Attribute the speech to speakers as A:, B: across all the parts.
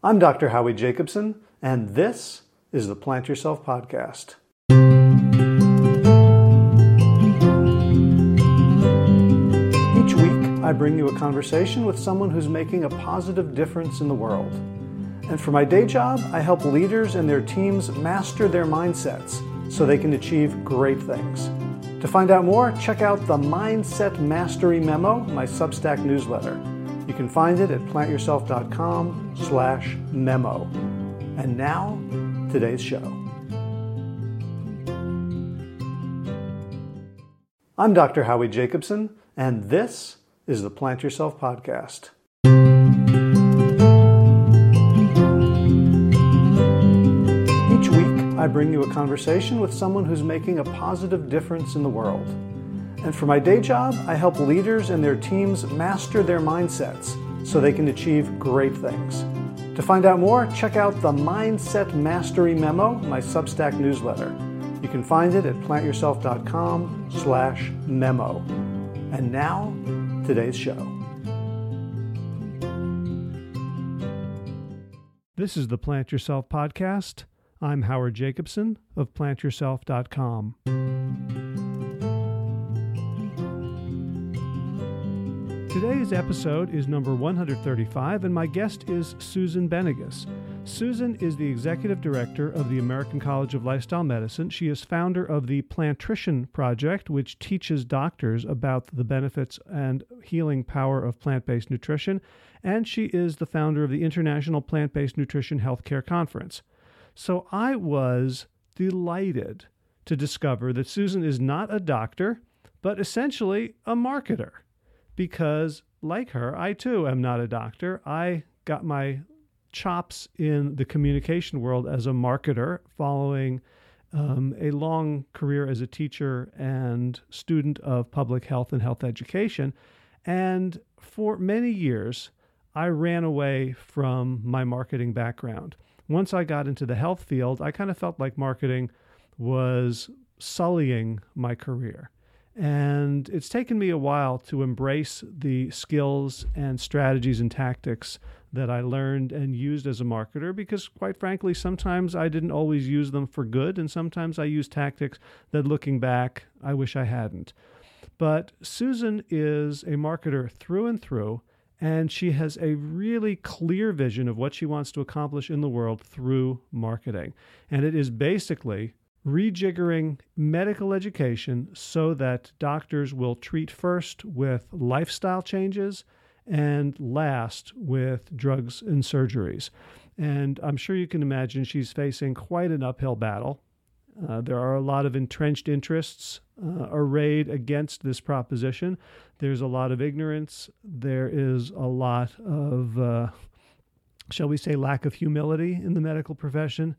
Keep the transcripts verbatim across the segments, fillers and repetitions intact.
A: I'm Doctor Howie Jacobson, and this is the Plant Yourself Podcast. Each week, I bring you a conversation with someone who's making a positive difference in the world. And for my day job, I help leaders and their teams master their mindsets so they can achieve great things. To find out more, check out the Mindset Mastery Memo, my Substack newsletter. You can find it at plantyourself.com slash memo. And now, today's show. I'm Doctor Howie Jacobson, and this is the Plant Yourself Podcast. Each week, I bring you a conversation with someone who's making a positive difference in the world. And for my day job, I help leaders and their teams master their mindsets so they can achieve great things. To find out more, check out the Mindset Mastery Memo, my Substack newsletter. You can find it at plantyourself.com slash memo. And now, today's show. This is the Plant Yourself Podcast. I'm Howard Jacobson of plant yourself dot com. Today's episode is number one hundred thirty-five, and my guest is Susan Benegas. Susan is the executive director of the American College of Lifestyle Medicine. She is founder of the Plantrition Project, which teaches doctors about the benefits and healing power of plant-based nutrition, and she is the founder of the International Plant-Based Nutrition Healthcare Conference. So I was delighted to discover that Susan is not a doctor, but essentially a marketer. Because, like her, I too am not a doctor. I got my chops in the communication world as a marketer, following um, a long career as a teacher and student of public health and health education. And for many years, I ran away from my marketing background. Once I got into the health field, I kind of felt like marketing was sullying my career. And it's taken me a while to embrace the skills and strategies and tactics that I learned and used as a marketer because, quite frankly, sometimes I didn't always use them for good, and sometimes I used tactics that, looking back, I wish I hadn't. But Susan is a marketer through and through, and she has a really clear vision of what she wants to accomplish in the world through marketing. And it is basically rejiggering medical education so that doctors will treat first with lifestyle changes and last with drugs and surgeries. And I'm sure you can imagine she's facing quite an uphill battle. Uh, there are a lot of entrenched interests uh, arrayed against this proposition. There's a lot of ignorance. There is a lot of, uh, shall we say, lack of humility in the medical profession.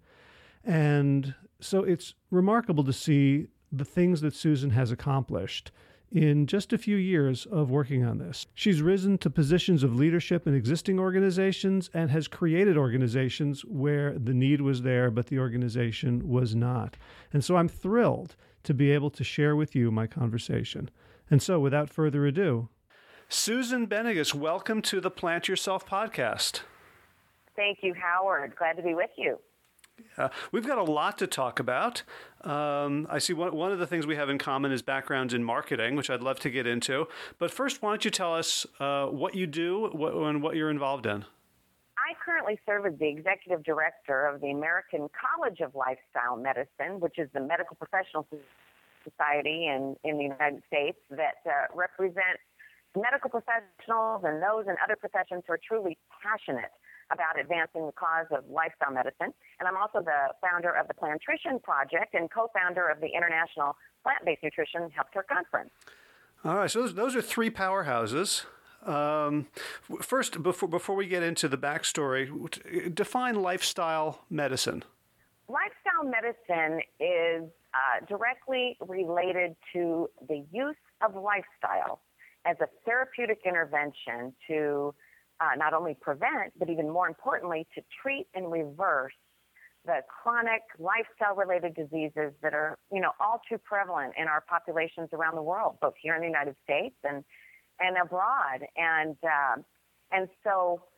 A: And so it's remarkable to see the things that Susan has accomplished in just a few years of working on this. She's risen to positions of leadership in existing organizations and has created organizations where the need was there, but the organization was not. And so I'm thrilled to be able to share with you my conversation. And so without further ado, Susan Benegas, welcome to the Plant Yourself Podcast.
B: Thank you, Howard. Glad to be with you.
A: Uh, we've got a lot to talk about. Um, I see one, one of the things we have in common is backgrounds in marketing, which I'd love to get into. But first, why don't you tell us uh, what you do what, and what you're involved in?
B: I currently serve as the executive director of the American College of Lifestyle Medicine, which is the medical professional society in, in the United States that uh, represents medical professionals and those in other professions who are truly passionate about advancing the cause of lifestyle medicine. And I'm also the founder of the Plantrition Project and co-founder of the International Plant-Based Nutrition Healthcare Conference.
A: All right, so those, those are three powerhouses. Um, first, before before we get into the backstory, define lifestyle medicine.
B: Lifestyle medicine is uh, directly related to the use of lifestyle as a therapeutic intervention to Uh, not only prevent, but even more importantly, to treat and reverse the chronic lifestyle-related diseases that are, you know, all too prevalent in our populations around the world, both here in the United States and and abroad. And uh, and so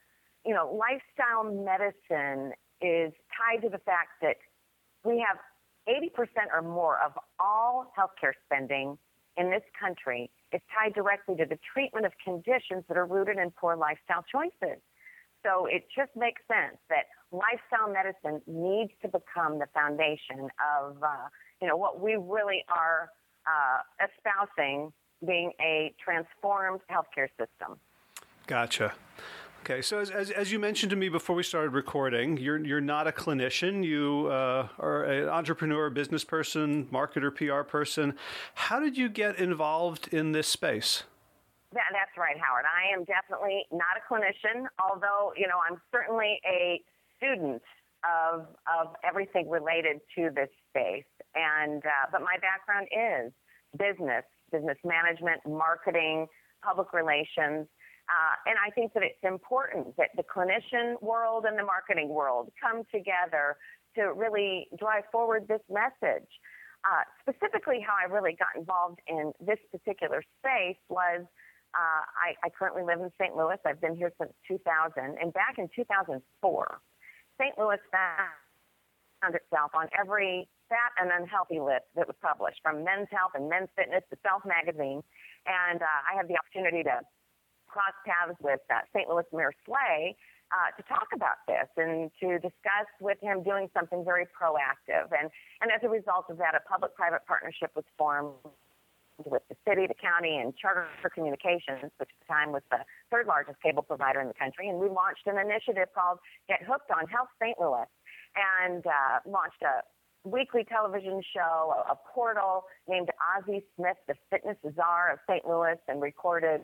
B: you know, lifestyle medicine is tied to the fact that we have eighty percent or more of all healthcare spending in this country is tied directly to the treatment of conditions that are rooted in poor lifestyle choices. So it just makes sense that lifestyle medicine needs to become the foundation of, uh, you know, what we really are uh, espousing, being a transformed healthcare system.
A: Gotcha. Okay, so as, as as you mentioned to me before we started recording, you're you're not a clinician. You uh, are an entrepreneur, business person, marketer, P R person. How did you get involved in this space?
B: That, that's right, Howard. I am definitely not a clinician, although, you know, I'm certainly a student of of everything related to this space. And uh, but my background is business, business management, marketing, public relations. Uh, and I think that it's important that the clinician world and the marketing world come together to really drive forward this message. Uh, specifically, how I really got involved in this particular space was uh, I, I currently live in Saint Louis. I've been here since two thousand. And back in two thousand four, Saint Louis found itself on every fat and unhealthy list that was published, from Men's Health and Men's Fitness to Self Magazine. And uh, I had the opportunity to cross paths with uh, Saint Louis Mayor Slay uh, to talk about this and to discuss with him doing something very proactive. And, and as a result of that, a public-private partnership was formed with the city, the county, and Charter Communications, which at the time was the third largest cable provider in the country. And we launched an initiative called Get Hooked on Health Saint Louis, and uh, launched a weekly television show, a, a portal named Ozzie Smith, the fitness czar of Saint Louis, and recorded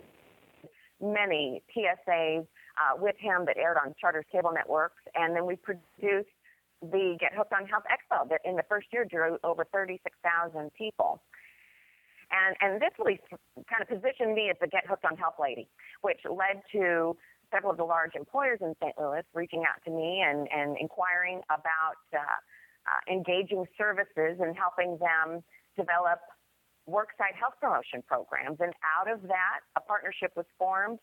B: many P S As uh, with him that aired on Charter's cable networks. And then we produced the Get Hooked on Health Expo that in the first year drew over thirty-six thousand people. And, and this really kind of positioned me as the Get Hooked on Health lady, which led to several of the large employers in Saint Louis reaching out to me and, and inquiring about uh, uh, engaging services and helping them develop worksite health promotion programs. And out of that, a partnership was formed,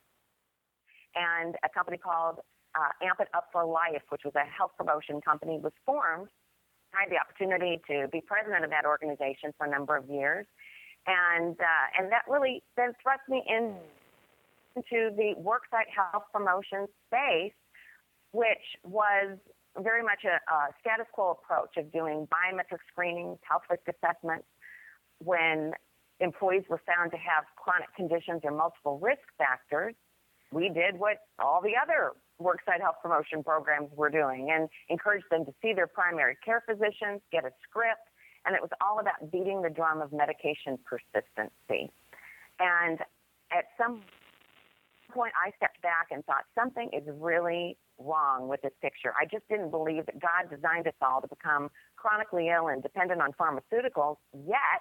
B: and a company called uh, Amp It Up for Life, which was a health promotion company, was formed. I had the opportunity to be president of that organization for a number of years, and uh, and that really then thrust me in, into the worksite health promotion space, which was very much a, a status quo approach of doing biometric screenings, health risk assessments. When employees were found to have chronic conditions or multiple risk factors, we did what all the other worksite health promotion programs were doing and encouraged them to see their primary care physicians, get a script, and it was all about beating the drum of medication persistency. And at some point, I stepped back and thought, something is really wrong with this picture. I just didn't believe that God designed us all to become chronically ill and dependent on pharmaceuticals, yet,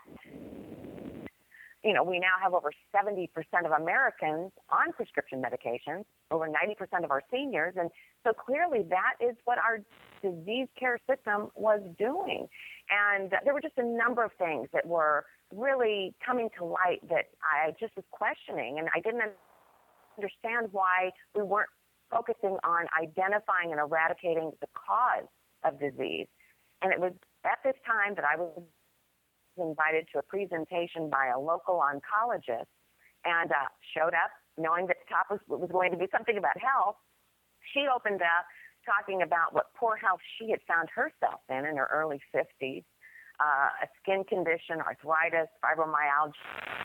B: you know, we now have over seventy percent of Americans on prescription medications, over ninety percent of our seniors, and so clearly that is what our disease care system was doing. And there were just a number of things that were really coming to light that I just was questioning, and I didn't understand why we weren't focusing on identifying and eradicating the cause of disease. And it was at this time that I was invited to a presentation by a local oncologist, and uh, showed up knowing that the topic was going to be something about health. She opened up talking about what poor health she had found herself in in her early fifties, uh, a skin condition, arthritis, fibromyalgia.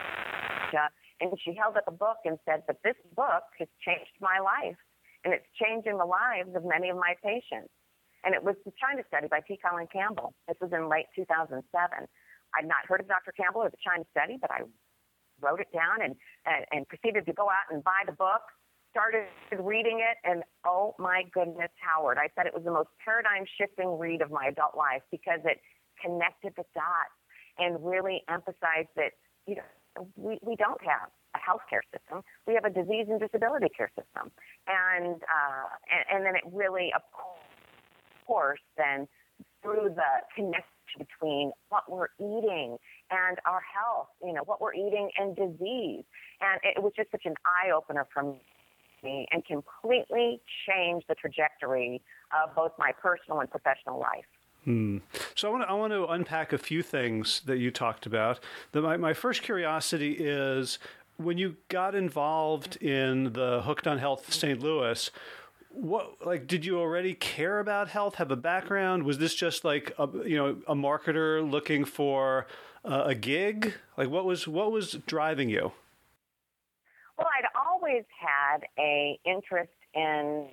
B: And she held up a book and said, but this book has changed my life, and it's changing the lives of many of my patients. And it was the China Study by T. Colin Campbell. This was in late two thousand seven. I'd not heard of Doctor Campbell or the China Study, but I wrote it down and, and, and proceeded to go out and buy the book, started reading it, and oh my goodness, Howard, I said it was the most paradigm-shifting read of my adult life because it connected the dots and really emphasized that, you know, we, we don't have a healthcare system. We have a disease and disability care system. And, uh, and, and then it really, of course, then through the connection between what we're eating and our health, you know, what we're eating and disease. And it was just such an eye-opener for me and completely changed the trajectory of both my personal and professional life.
A: Hmm. So I want to I want to unpack a few things that you talked about. The, my, my first curiosity is when you got involved in the Hooked on Health Saint Louis, what like did you already care about health, have a background? Was this just like a, you know a marketer looking for uh, a gig? Like what was what was driving you?
B: Well, I'd always had a interest in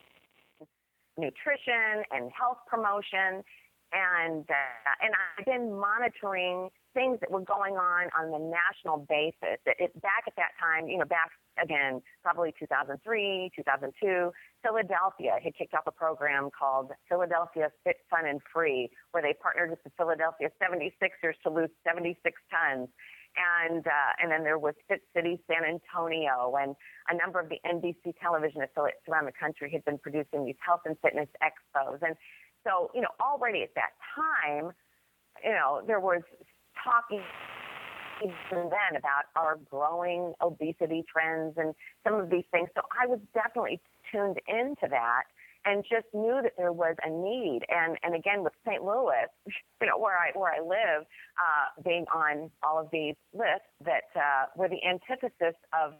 B: nutrition and health promotion, and uh, and I've been monitoring things that were going on on the national basis. It, it, back at that time, you know, back again, probably two thousand three, two thousand two, Philadelphia had kicked off a program called Philadelphia Fit, Fun, and Free, where they partnered with the Philadelphia seventy-sixers to lose seventy-six tons. And uh, and then there was Fit City San Antonio, and a number of the N B C television affiliates around the country had been producing these health and fitness expos. And so, you know, already at that time, you know, there was talking even then about our growing obesity trends and some of these things. So I was definitely tuned into that and just knew that there was a need. And and again, with Saint Louis, you know, where I where I live, uh, being on all of these lists that uh, were the antithesis of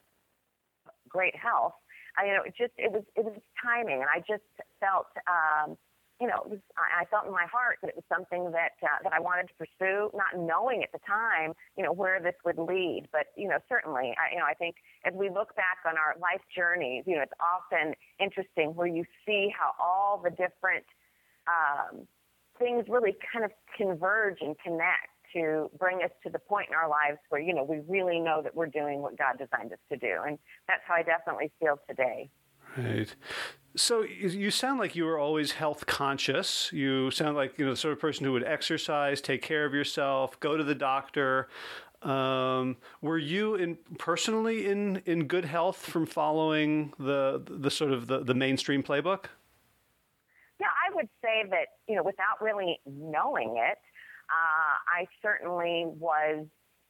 B: great health, I, you know, it just it was it was timing, and I just felt. Um, You know, it was, I felt in my heart that it was something that uh, that I wanted to pursue, not knowing at the time, you know, where this would lead. But you know, certainly, I, you know, I think as we look back on our life journeys, you know, it's often interesting where you see how all the different um, things really kind of converge and connect to bring us to the point in our lives where you know we really know that we're doing what God designed us to do, and that's how I definitely feel today.
A: Right. So you sound like you were always health conscious. You sound like you know the sort of person who would exercise, take care of yourself, go to the doctor. Um, were you in personally in, in good health from following the the sort of the, the mainstream playbook?
B: Yeah, I would say that you know without really knowing it, uh, I certainly was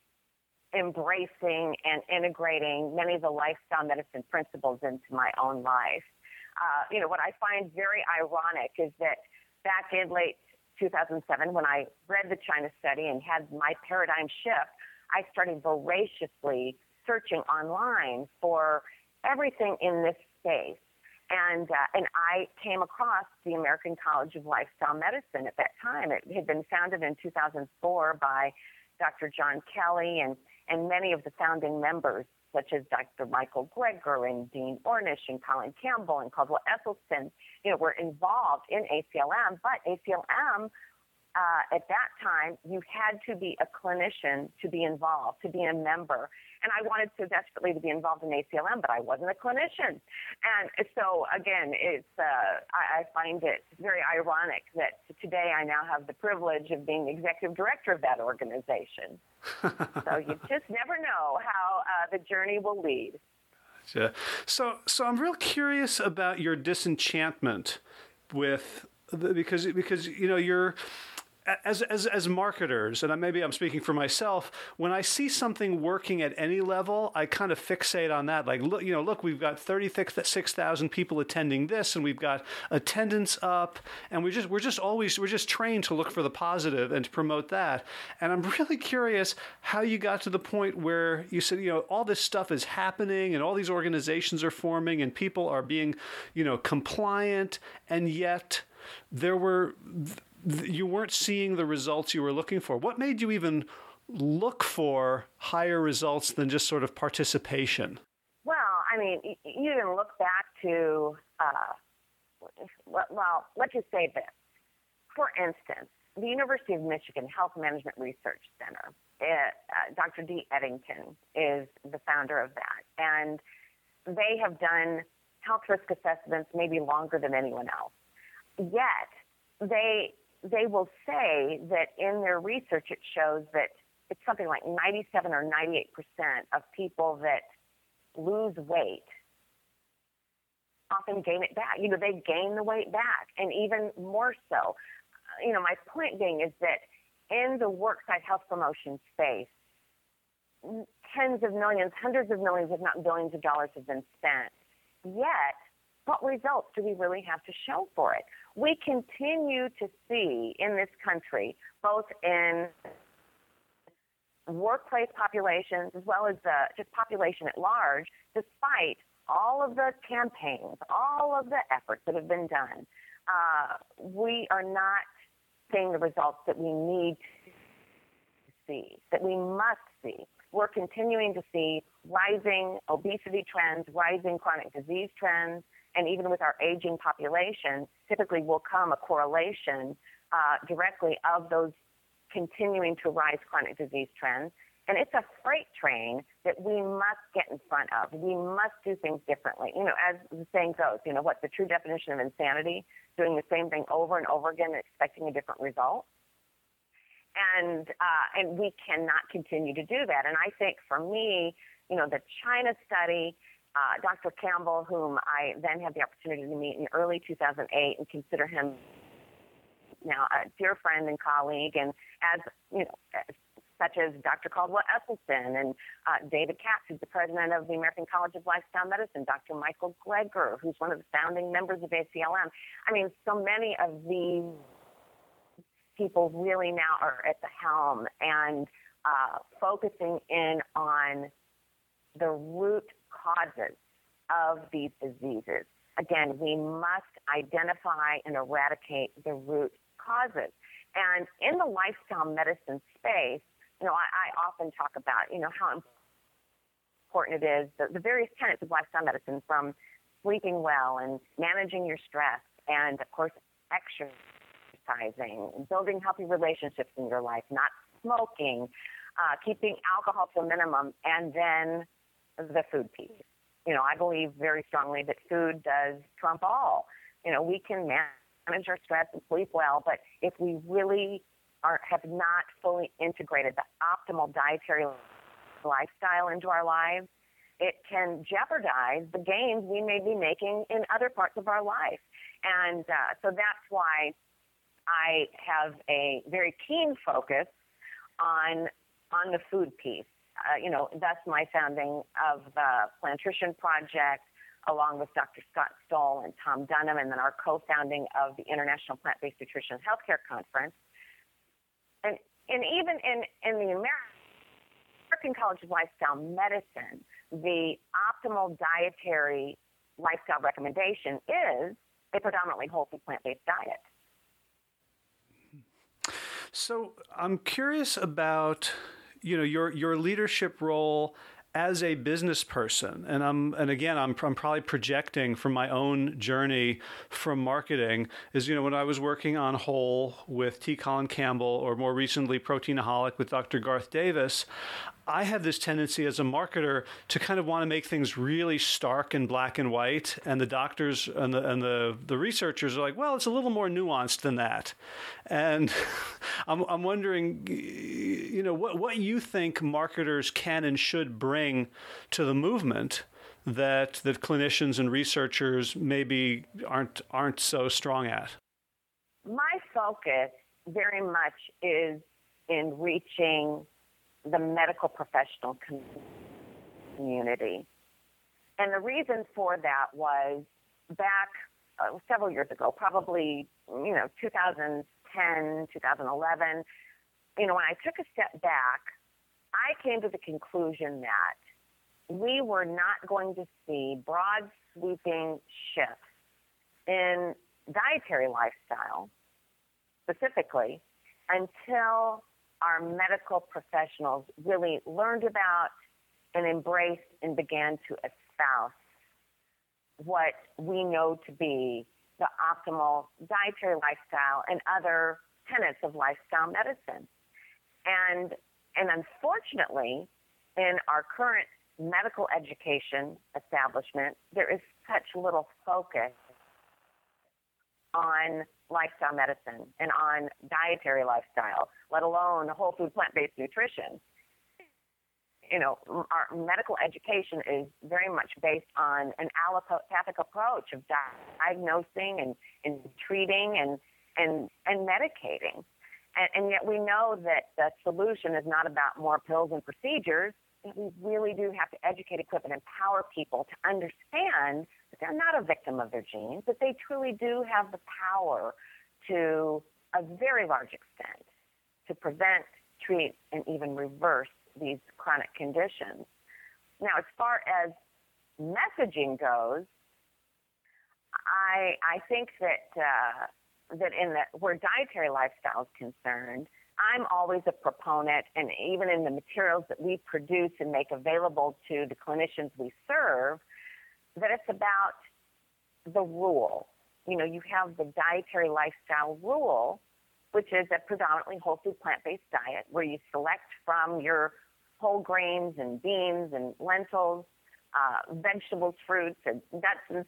B: embracing and integrating many of the lifestyle medicine principles into my own life. Uh, you know, what I find very ironic is that back in late two thousand seven, when I read the China study and had my paradigm shift, I started voraciously searching online for everything in this space. And uh, and I came across the American College of Lifestyle Medicine at that time. It had been founded in two thousand four by Doctor John Kelly and, and many of the founding members, such as Doctor Michael Greger and Dean Ornish and Colin Campbell and Caldwell Esselstyn, you know, were involved in A C L M. But A C L M, uh, at that time, you had to be a clinician to be involved, to be a member. And I wanted so desperately to be involved in A C L M, but I wasn't a clinician. And so, again, it's uh, I, I find it very ironic that today I now have the privilege of being executive director of that organization. So you just never know how uh, the journey will lead.
A: Yeah. So, so I'm real curious about your disenchantment with the, because because you know you're. As as as marketers, and maybe I'm speaking for myself, when I see something working at any level, I kind of fixate on that. Like, look, you know, look, we've got thirty-six thousand people attending this, and we've got attendance up, and we just we're just always we're just trained to look for the positive and to promote that. And I'm really curious how you got to the point where you said, you know, all this stuff is happening, and all these organizations are forming, and people are being, you know, compliant, and yet there were. You weren't seeing the results you were looking for. What made you even look for higher results than just sort of participation?
B: Well, I mean, you even look back to, uh, well, let's just say this. For instance, the University of Michigan Health Management Research Center, it, uh, Doctor Dee Eddington is the founder of that. And they have done health risk assessments maybe longer than anyone else. Yet, they... they will say that in their research it shows that it's something like ninety-seven or ninety-eight percent of people that lose weight often gain it back. You know, they gain the weight back, and even more so. You know, my point being is that in the worksite health promotion space, tens of millions, hundreds of millions, if not billions of dollars have been spent yet, what results do we really have to show for it? We continue to see in this country, both in workplace populations as well as the just population at large, despite all of the campaigns, all of the efforts that have been done, uh, we are not seeing the results that we need to see, that we must see. We're continuing to see rising obesity trends, rising chronic disease trends, and even with our aging population, typically will come a correlation uh, directly of those continuing to rise chronic disease trends. And it's a freight train that we must get in front of. We must do things differently. You know, as the saying goes, you know, what the true definition of insanity, doing the same thing over and over again and expecting a different result. And uh, and we cannot continue to do that. And I think for me, you know, the China study, uh, Doctor Campbell, whom I then had the opportunity to meet in early two thousand eight and consider him now a dear friend and colleague, and as, you know, such as Doctor Caldwell Esselstyn and uh, David Katz, who's the president of the American College of Lifestyle Medicine, Doctor Michael Greger, who's one of the founding members of A C L M. I mean, so many of these people really now are at the helm and uh, focusing in on the root causes of these diseases. Again, we must identify and eradicate the root causes. And in the lifestyle medicine space, you know, I, I often talk about, you know, how important it is, the, the various tenets of lifestyle medicine, from sleeping well and managing your stress and, of course, exercising, building healthy relationships in your life, not smoking, uh, keeping alcohol to a minimum, and then the food piece. You know, I believe very strongly that food does trump all. You know, we can manage our stress and sleep well, but if we really are, have not fully integrated the optimal dietary lifestyle into our lives, it can jeopardize the gains we may be making in other parts of our life. And uh, so that's why I have a very keen focus on on the food piece. Uh, you know, thus my founding of the Plantrition Project, along with Doctor Scott Stoll and Tom Dunham, and then our co-founding of the International Plant-Based Nutrition Healthcare Conference. And and even in, in the American College of Lifestyle Medicine, the optimal dietary lifestyle recommendation is a predominantly whole food plant-based diet.
A: So I'm curious about, you know, your your leadership role as a business person. And I'm and again, I'm I'm probably projecting from my own journey from marketing is, you know, when I was working on Whole with T. Colin Campbell, or more recently Proteinaholic with Doctor Garth Davis, I have this tendency as a marketer to kind of want to make things really stark and black and white. And the doctors and the and the, the researchers are like, well, it's a little more nuanced than that. And I'm I'm wondering, you know, what what you think marketers can and should bring to the movement that that clinicians and researchers maybe aren't aren't so strong at.
B: My focus very much is in reaching the medical professional community. And the reason for that was back uh, several years ago, probably, you know, two thousand ten, two thousand eleven, you know, when I took a step back, I came to the conclusion that we were not going to see broad sweeping shifts in dietary lifestyle specifically until our medical professionals really learned about and embraced and began to espouse what we know to be the optimal dietary lifestyle and other tenets of lifestyle medicine. And, and unfortunately, in our current medical education establishment, there is such little focus on lifestyle medicine and on dietary lifestyle, let alone whole food plant-based nutrition. You know, our medical education is very much based on an allopathic approach of diagnosing and, and treating and, and, and medicating. And, and yet we know that the solution is not about more pills and procedures, we really do have to educate, equip, and empower people to understand that they're not a victim of their genes, that they truly do have the power to a very large extent to prevent, treat, and even reverse these chronic conditions. Now, as far as messaging goes, I I think that uh, that in the where dietary lifestyle is concerned, I'm always a proponent, and even in the materials that we produce and make available to the clinicians we serve, that it's about the rule. You know, you have the dietary lifestyle rule, which is a predominantly whole food plant-based diet where you select from your whole grains and beans and lentils, uh, vegetables, fruits, and nuts and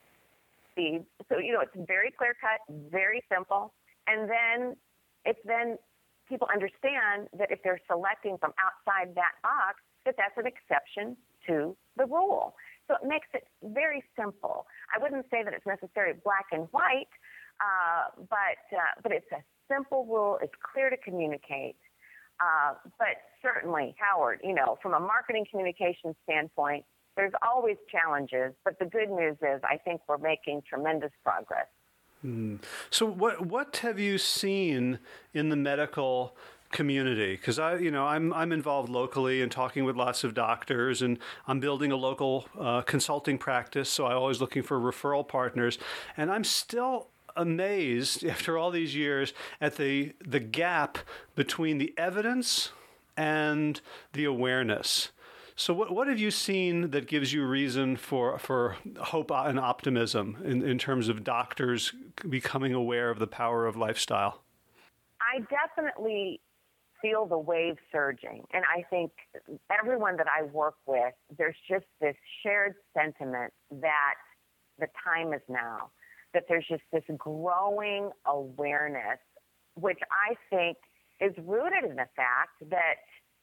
B: seeds. So, you know, it's very clear-cut, very simple. And then it's then people understand that if they're selecting from outside that box, that that's an exception to the rule. So it makes it very simple. I wouldn't say that it's necessarily black and white, uh, but uh, but it's a simple rule. It's clear to communicate. Uh, but certainly, Howard, you know, from a marketing communication standpoint, there's always challenges. But the good news is I think we're making tremendous progress.
A: Mm. So what what have you seen in the medical community? Because I, you know, I'm I'm involved locally and talking with lots of doctors, and I'm building a local uh, consulting practice. So I'm always looking for referral partners, and I'm still amazed after all these years at the the gap between the evidence and the awareness. So what what have you seen that gives you reason for for hope and optimism in, in terms of doctors becoming aware of the power of lifestyle?
B: I definitely feel the wave surging, and I think everyone that I work with, there's just this shared sentiment that the time is now, that there's just this growing awareness, which I think is rooted in the fact that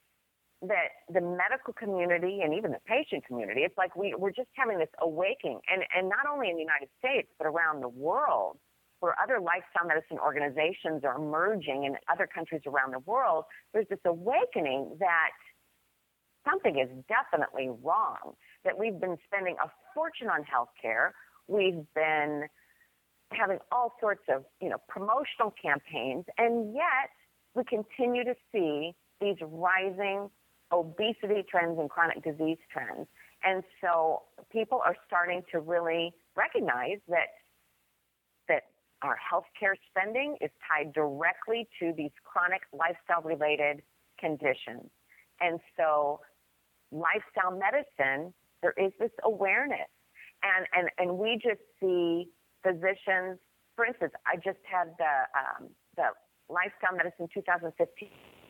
B: that the medical community and even the patient community, it's like we, we're just having this awakening, and, and not only in the United States, but around the world, where other lifestyle medicine organizations are emerging in other countries around the world, there's this awakening that something is definitely wrong, that we've been spending a fortune on healthcare. We've been having all sorts of, you know, promotional campaigns, and yet we continue to see these rising obesity trends and chronic disease trends. And so people are starting to really recognize that that our healthcare spending is tied directly to these chronic lifestyle-related conditions. And so lifestyle medicine, there is this awareness. And, and, and we just see physicians, for instance, I just had the, um, the Lifestyle Medicine two thousand fifteen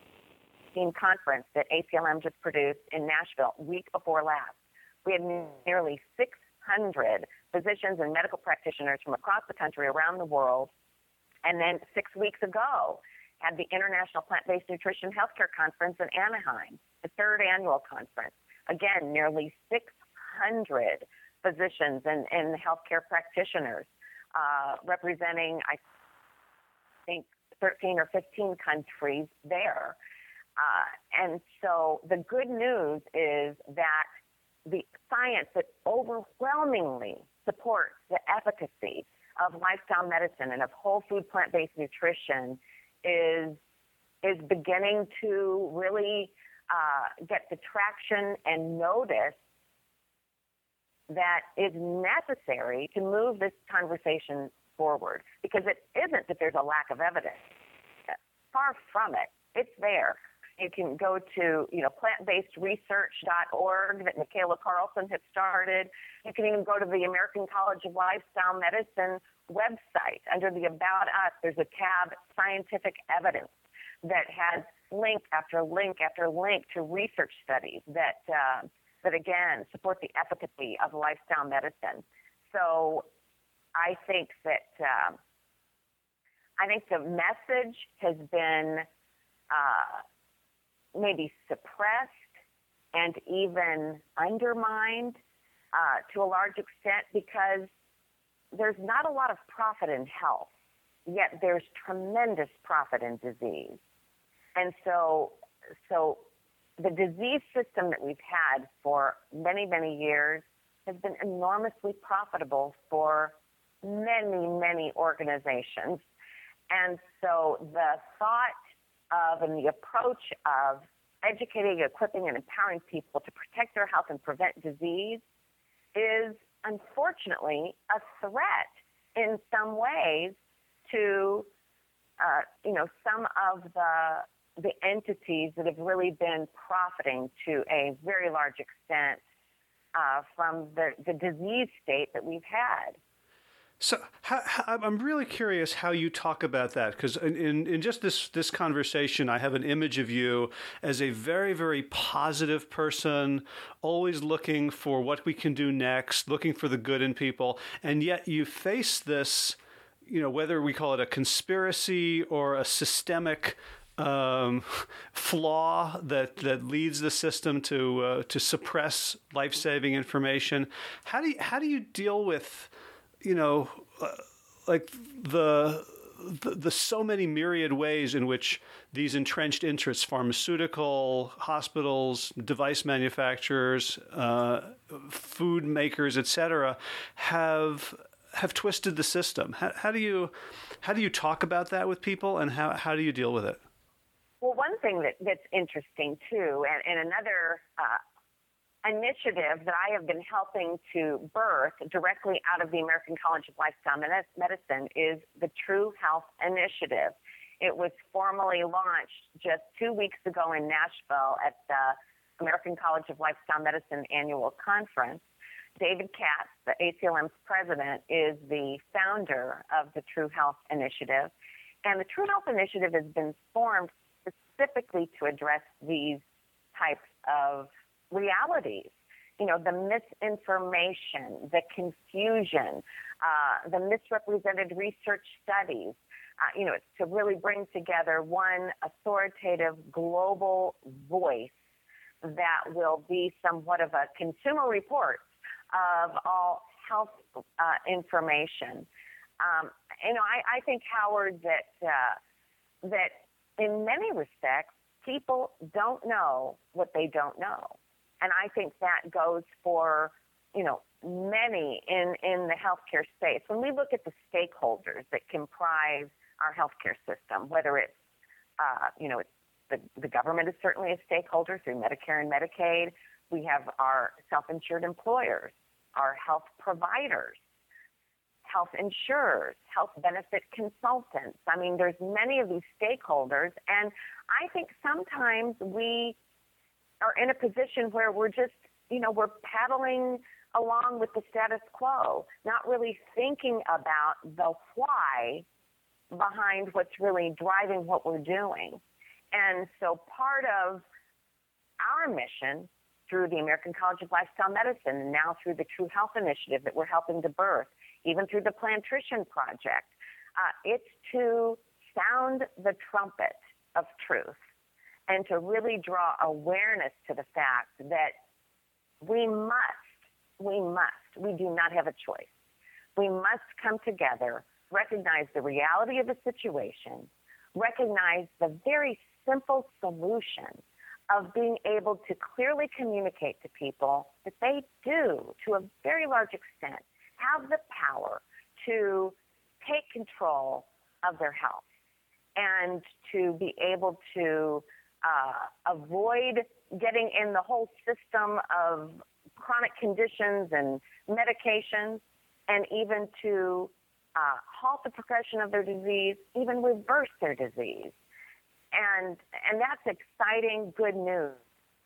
B: conference that A C L M just produced in Nashville week before last. We had nearly six hundred physicians and medical practitioners from across the country, around the world. And then six weeks ago, had the International Plant-Based Nutrition Healthcare Conference in Anaheim, the third annual conference. Again, nearly six hundred physicians and, and healthcare practitioners uh, representing, I think, thirteen or fifteen countries there. Uh, and so the good news is that the science that overwhelmingly supports the efficacy of lifestyle medicine and of whole food plant-based nutrition is is beginning to really uh, get the traction and notice that is necessary to move this conversation forward. Because it isn't that there's a lack of evidence. Far from it. It's there. You can go to, you know, plant based research dot org that Michaela Carlson has started. You can even go to the American College of Lifestyle Medicine website. Under the About Us, there's a tab, Scientific Evidence, that has link after link after link to research studies that, uh, that again, support the efficacy of lifestyle medicine. So I think that uh, I think the message has been uh, maybe suppressed and even undermined uh, to a large extent because there's not a lot of profit in health, yet there's tremendous profit in disease. And so, so the disease system that we've had for many, many years has been enormously profitable for many, many organizations. And so the thought of and the approach of educating, equipping, and empowering people to protect their health and prevent disease is unfortunately a threat in some ways to, uh, you know, some of the the entities that have really been profiting to a very large extent uh, from the, the disease state that we've had.
A: So how, how, I'm really curious how you talk about that, because in, in, in just this, this conversation, I have an image of you as a very, very positive person, always looking for what we can do next, looking for the good in people. And yet you face this, you know, whether we call it a conspiracy or a systemic um, flaw that, that leads the system to uh, to suppress life-saving information. How do you, how do you deal with, you know, uh, like the, the the so many myriad ways in which these entrenched interests, pharmaceutical, hospitals, device manufacturers, uh, food makers, et cetera, have have twisted the system? How, how do you how do you talk about that with people, and how, how do you deal with it?
B: Well, one thing that, that's interesting too, and, and another uh, initiative that I have been helping to birth directly out of the American College of Lifestyle Medicine is the True Health Initiative. It was formally launched just two weeks ago in Nashville at the American College of Lifestyle Medicine annual conference. David Katz, the A C L M's president, is the founder of the True Health Initiative. And the True Health Initiative has been formed specifically to address these types of realities, you know, the misinformation, the confusion, uh, the misrepresented research studies, uh, you know, it's to really bring together one authoritative global voice that will be somewhat of a consumer report of all health uh, information. Um, you know, I, I think, Howard, that uh, that in many respects, people don't know what they don't know. And I think that goes for, you know, many in, in the healthcare space. When we look at the stakeholders that comprise our healthcare system, whether it's, uh, you know, it's the, the government is certainly a stakeholder through Medicare and Medicaid. We have our self-insured employers, our health providers, health insurers, health benefit consultants. I mean, there's many of these stakeholders, and I think sometimes we are in a position where we're just, you know, we're paddling along with the status quo, not really thinking about the why behind what's really driving what we're doing. And so part of our mission through the American College of Lifestyle Medicine and now through the True Health Initiative that we're helping to birth, even through the Plantrition Project, uh, it's to sound the trumpet of truth and to really draw awareness to the fact that we must, we must, we do not have a choice. We must come together, recognize the reality of the situation, recognize the very simple solution of being able to clearly communicate to people that they do, to a very large extent, have the power to take control of their health and to be able to uh, avoid getting in the whole system of chronic conditions and medications, and even to uh, halt the progression of their disease, even reverse their disease. And, and that's exciting, good news.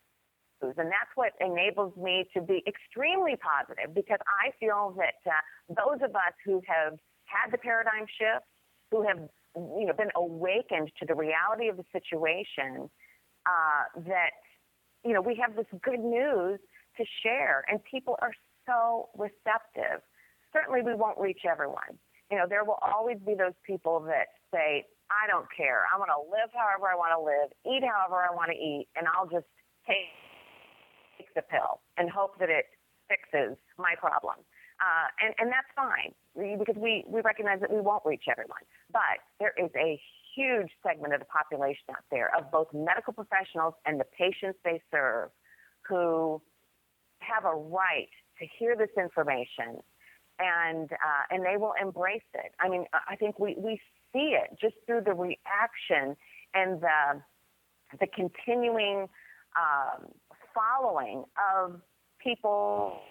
B: And that's what enables me to be extremely positive, because I feel that uh, those of us who have had the paradigm shift, who have, you know, been awakened to the reality of the situation, uh, that, you know, we have this good news to share, and people are so receptive. Certainly we won't reach everyone. You know, there will always be those people that say, I don't care. I want to live however I want to live, eat however I want to eat, and I'll just take the pill and hope that it fixes my problem. Uh, and, and that's fine, because we, we recognize that we won't reach everyone. But there is a huge segment of the population out there of both medical professionals and the patients they serve who have a right to hear this information, and uh, and they will embrace it. I mean, I think we, we see it just through the reaction and the the continuing um, following of people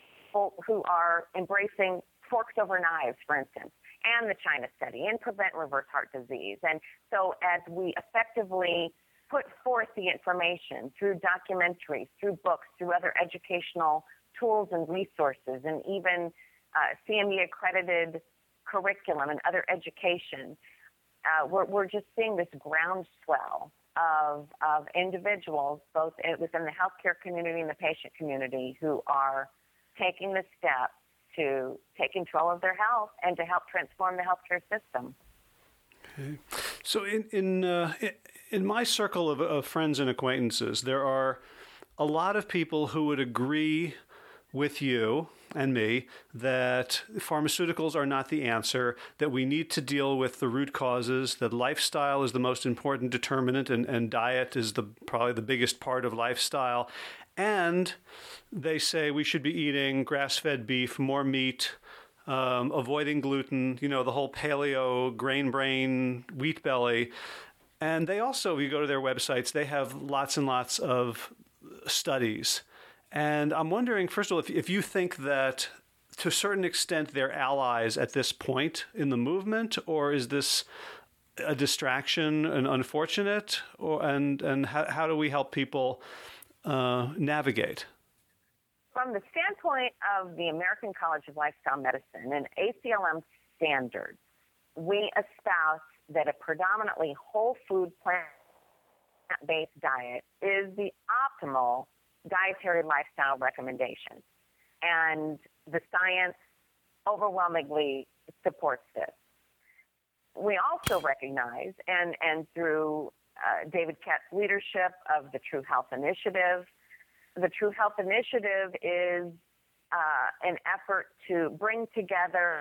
B: who are embracing forks over knives, for instance, and the China study, and prevent reverse heart disease. And so as we effectively put forth the information through documentaries, through books, through other educational tools and resources, and even uh, C M E-accredited curriculum and other education, uh, we're, we're just seeing this groundswell of, of individuals, both within the healthcare community and the patient community, who are taking the step to take control of their health and to help transform the healthcare system.
A: Okay. So in in, uh, in my circle of, of friends and acquaintances, there are a lot of people who would agree with you and me that pharmaceuticals are not the answer, that we need to deal with the root causes, that lifestyle is the most important determinant, and, and diet is the probably the biggest part of lifestyle. And they say we should be eating grass-fed beef, more meat, um, avoiding gluten, you know, the whole paleo, grain brain, wheat belly. And they also, if you go to their websites, they have lots and lots of studies. And I'm wondering, first of all, if, if you think that to a certain extent they're allies at this point in the movement, or is this a distraction and unfortunate, or and, and how, how do we help people uh, navigate?
B: From the standpoint of the American College of Lifestyle Medicine and A C L M standards, we espouse that a predominantly whole food, plant-based diet is the optimal dietary lifestyle recommendation. And the science overwhelmingly supports this. We also recognize, and, and through uh, David Katz's leadership of the True Health Initiative, the True Health Initiative is uh, an effort to bring together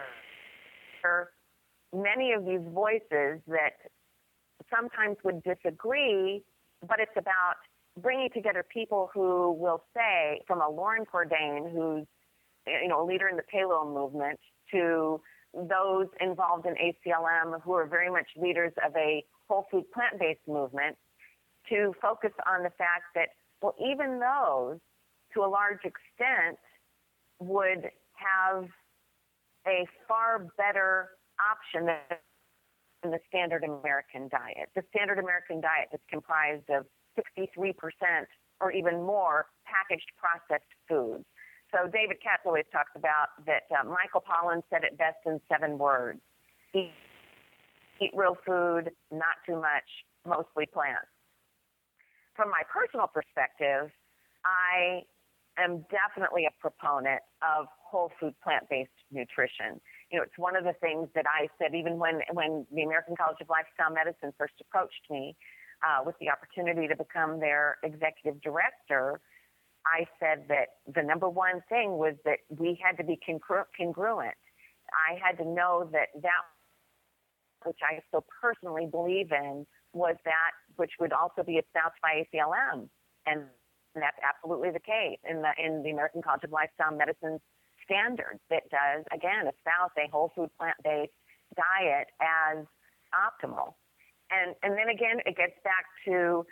B: many of these voices that sometimes would disagree, but it's about bringing together people who will say, from a Lauren Cordain, who's you know a leader in the paleo movement, to those involved in A C L M who are very much leaders of a whole food plant-based movement, to focus on the fact that, well, even those, to a large extent, would have a far better option than the standard American diet. The standard American diet is comprised of sixty-three percent or even more packaged processed foods. So David Katz always talks about that uh, Michael Pollan said it best in seven words. Eat, eat real food, not too much, mostly plants. From my personal perspective, I am definitely a proponent of whole food plant-based nutrition. You know, it's one of the things that I said even when, when the American College of Lifestyle Medicine first approached me uh, with the opportunity to become their executive director. I said that the number one thing was that we had to be congru- congruent. I had to know that that which I so personally believe in was that which would also be espoused by A C L M. And that's absolutely the case in the in the American College of Lifestyle Medicine standards that does, again, espouse a whole food plant-based diet as optimal. And and then again, it gets back to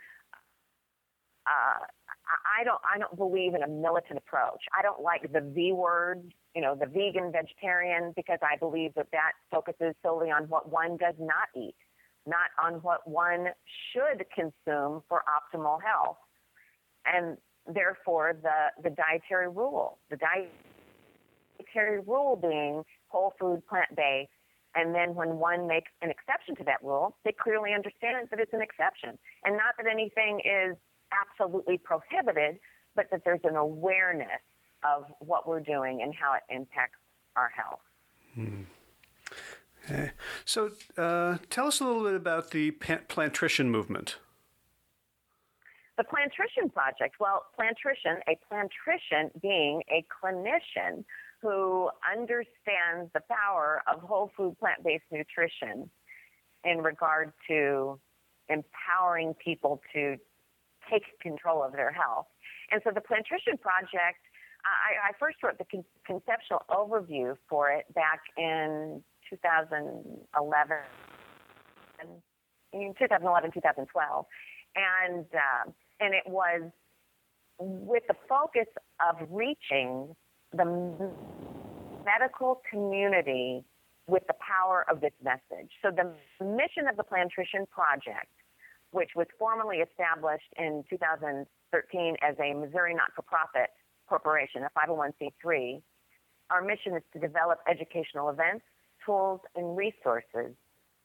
B: uh, I don't I don't believe in a militant approach. I don't like the V word, you know, the vegan, vegetarian, because I believe that that focuses solely on what one does not eat, not on what one should consume for optimal health. And therefore, the, the dietary rule, the dietary rule being whole food, plant-based, and then when one makes an exception to that rule, they clearly understand that it's an exception. And not that anything is absolutely prohibited, but that there's an awareness of what we're doing and how it impacts our health.
A: Hmm. Okay. So uh, tell us a little bit about the Plantrition movement.
B: The Plantrition Project. Well, Plantrition, a Plantrition being a clinician who understands the power of whole food plant-based nutrition, in regard to empowering people to take control of their health. And so the Plantrition Project, I, I first wrote the con- conceptual overview for it back in two thousand eleven, in two thousand eleven, two thousand twelve, and uh, and it was with the focus of reaching the medical community with the power of this message. So the mission of the Plantrition Project, which was formally established in two thousand thirteen as a Missouri not-for-profit corporation, a five oh one c three, our mission is to develop educational events, tools, and resources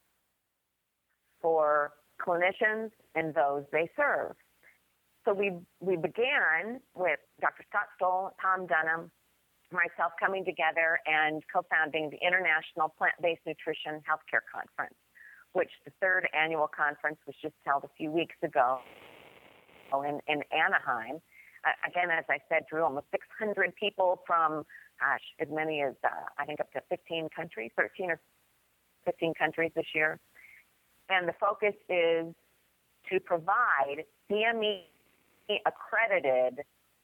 B: for clinicians and those they serve. So we we began with Doctor Scott Stoll, Tom Dunham, myself coming together and co-founding the International Plant-Based Nutrition Healthcare Conference, which the third annual conference was just held a few weeks ago in, in Anaheim. Uh, again, as I said, drew almost six hundred people from, gosh, as many as, uh, I think up to fifteen countries, thirteen or fifteen countries this year. And the focus is to provide C M E-accredited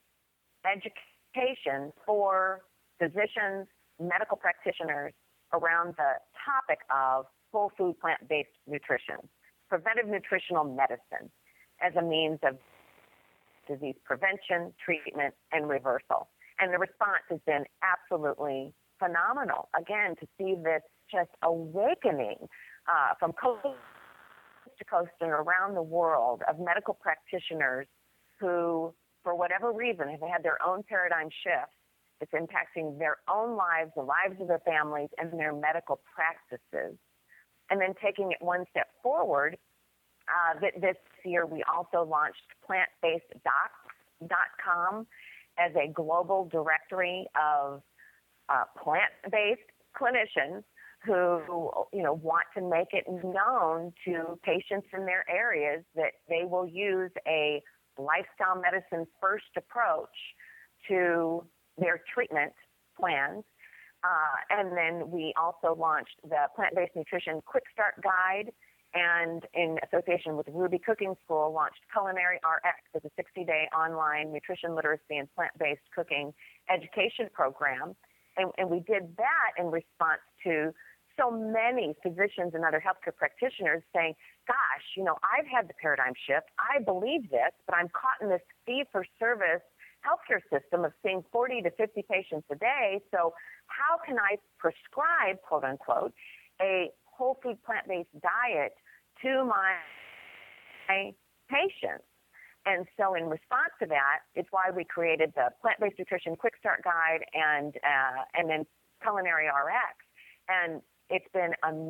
B: education for physicians, medical practitioners around the topic of whole food plant-based nutrition, preventive nutritional medicine as a means of disease prevention, treatment, and reversal. And the response has been absolutely phenomenal. Again, to see this just awakening uh, from coast to coast and around the world of medical practitioners who, for whatever reason, have had their own paradigm shifts. It's impacting their own lives, the lives of their families, and their medical practices. And then taking it one step forward, uh, this year we also launched plant based docs dot com as a global directory of uh, plant-based clinicians who, you know, want to make it known to patients in their areas that they will use a lifestyle medicine first approach to their treatment plans. Uh, and then we also launched the Plant-Based Nutrition Quick Start Guide, and in association with Ruby Cooking School, launched Culinary R X as a sixty-day online nutrition literacy and plant-based cooking education program. And, and we did that in response to so many physicians and other healthcare practitioners saying, gosh, you know, I've had the paradigm shift. I believe this, but I'm caught in this fee-for-service healthcare system of seeing forty to fifty patients a day. So how can I prescribe, quote unquote, a whole food plant-based diet to my, my patients? And so in response to that, it's why we created the Plant-Based Nutrition Quick Start Guide and uh, and then Culinary R X. And it's been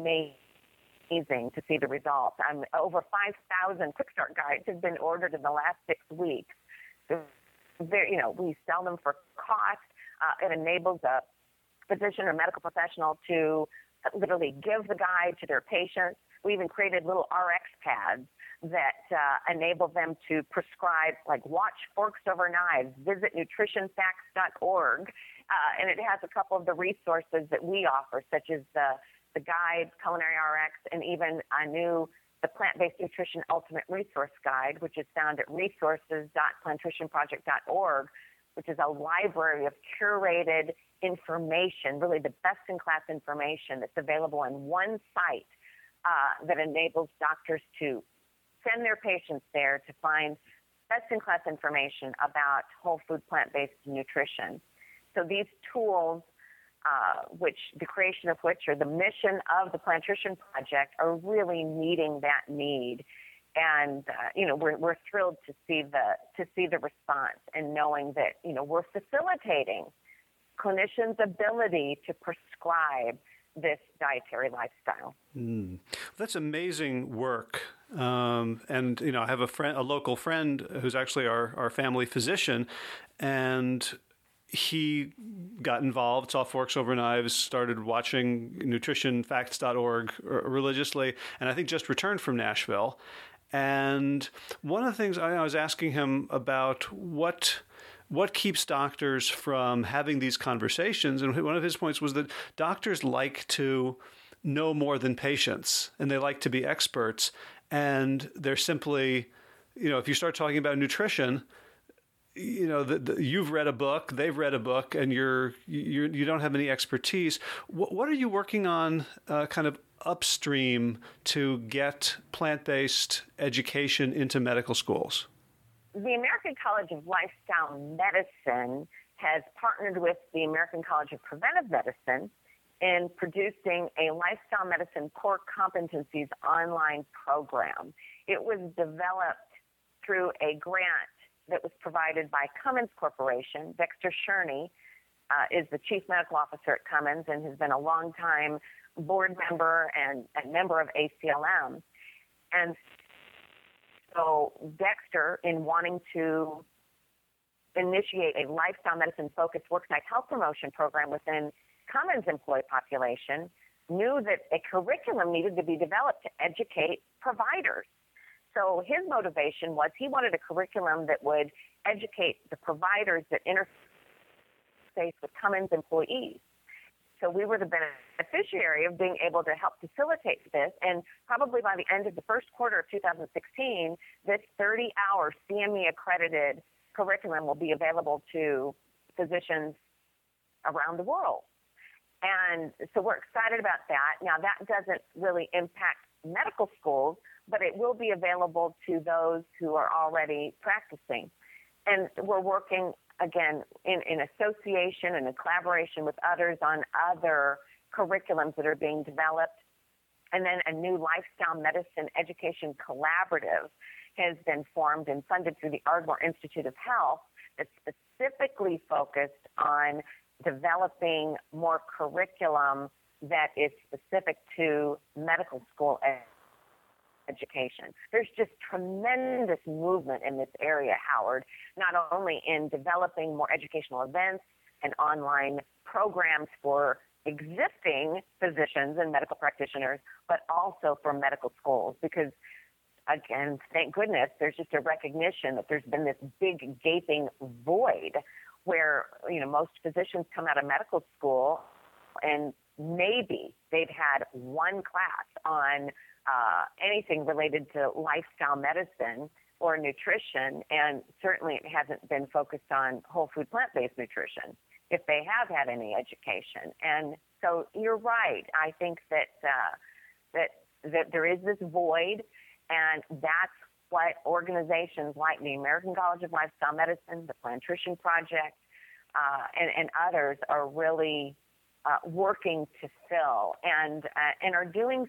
B: amazing to see the results. I'm, over five thousand Quick Start Guides have been ordered in the last six weeks. So you know, we sell them for cost. Uh, it enables a physician or medical professional to literally give the guide to their patients. We even created little R X pads that uh, enable them to prescribe, like, watch forks over knives, visit nutrition facts dot org, uh, and it has a couple of the resources that we offer, such as the, the guide, Culinary R X, and even a new the Plant-Based Nutrition Ultimate Resource Guide, which is found at resources dot plantrition project dot org, which is a library of curated information, really the best-in-class information that's available on one site uh, that enables doctors to send their patients there to find best-in-class information about whole food plant-based nutrition. So these tools, Uh, which the creation of which, or the mission of the Plantrition Project, are really meeting that need, and uh, you know we're we're thrilled to see the to see the response, and knowing that you know we're facilitating clinicians' ability to prescribe this dietary lifestyle.
A: Mm. That's amazing work, um, and you know I have a friend, a local friend, who's actually our our family physician, and he got involved, saw Forks Over Knives, started watching nutrition facts dot org religiously, and I think just returned from Nashville. And one of the things I was asking him about what what keeps doctors from having these conversations, and one of his points was that doctors like to know more than patients, and they like to be experts, and they're simply, you know, if you start talking about nutrition, you know, the, the, you've read a book, they've read a book, and you're, you're you don't have any expertise. What, what are you working on, uh, kind of upstream, to get plant-based education into medical schools?
B: The American College of Lifestyle Medicine has partnered with the American College of Preventive Medicine in producing a lifestyle medicine core competencies online program. It was developed through a grant that was provided by Cummins Corporation. Dexter Sherney uh, is the chief medical officer at Cummins and has been a longtime board member and, and member of A C L M. And so Dexter, in wanting to initiate a lifestyle medicine-focused worksite health promotion program within Cummins' employee population, knew that a curriculum needed to be developed to educate providers. So his motivation was he wanted a curriculum that would educate the providers that interface with Cummins employees. So we were the beneficiary of being able to help facilitate this, and probably by the end of the first quarter of two thousand sixteen, this thirty-hour C M E-accredited curriculum will be available to physicians around the world. And so we're excited about that. Now, that doesn't really impact medical schools, but it will be available to those who are already practicing. And we're working, again, in, in association and in collaboration with others on other curriculums that are being developed. And then a new lifestyle medicine education collaborative has been formed and funded through the Ardmore Institute of Health that's specifically focused on developing more curriculum that is specific to medical school ed- education. There's just tremendous movement in this area, Howard, not only in developing more educational events and online programs for existing physicians and medical practitioners, but also for medical schools, because again, thank goodness, there's just a recognition that there's been this big gaping void where, you know, most physicians come out of medical school and maybe they've had one class on uh, anything related to lifestyle medicine or nutrition, and certainly it hasn't been focused on whole food plant-based nutrition, if they have had any education. And so you're right. I think that uh, that that there is this void, and that's what organizations like the American College of Lifestyle Medicine, the Plantrition Project, uh, and, and others are really uh, working to fill, and uh, and are doing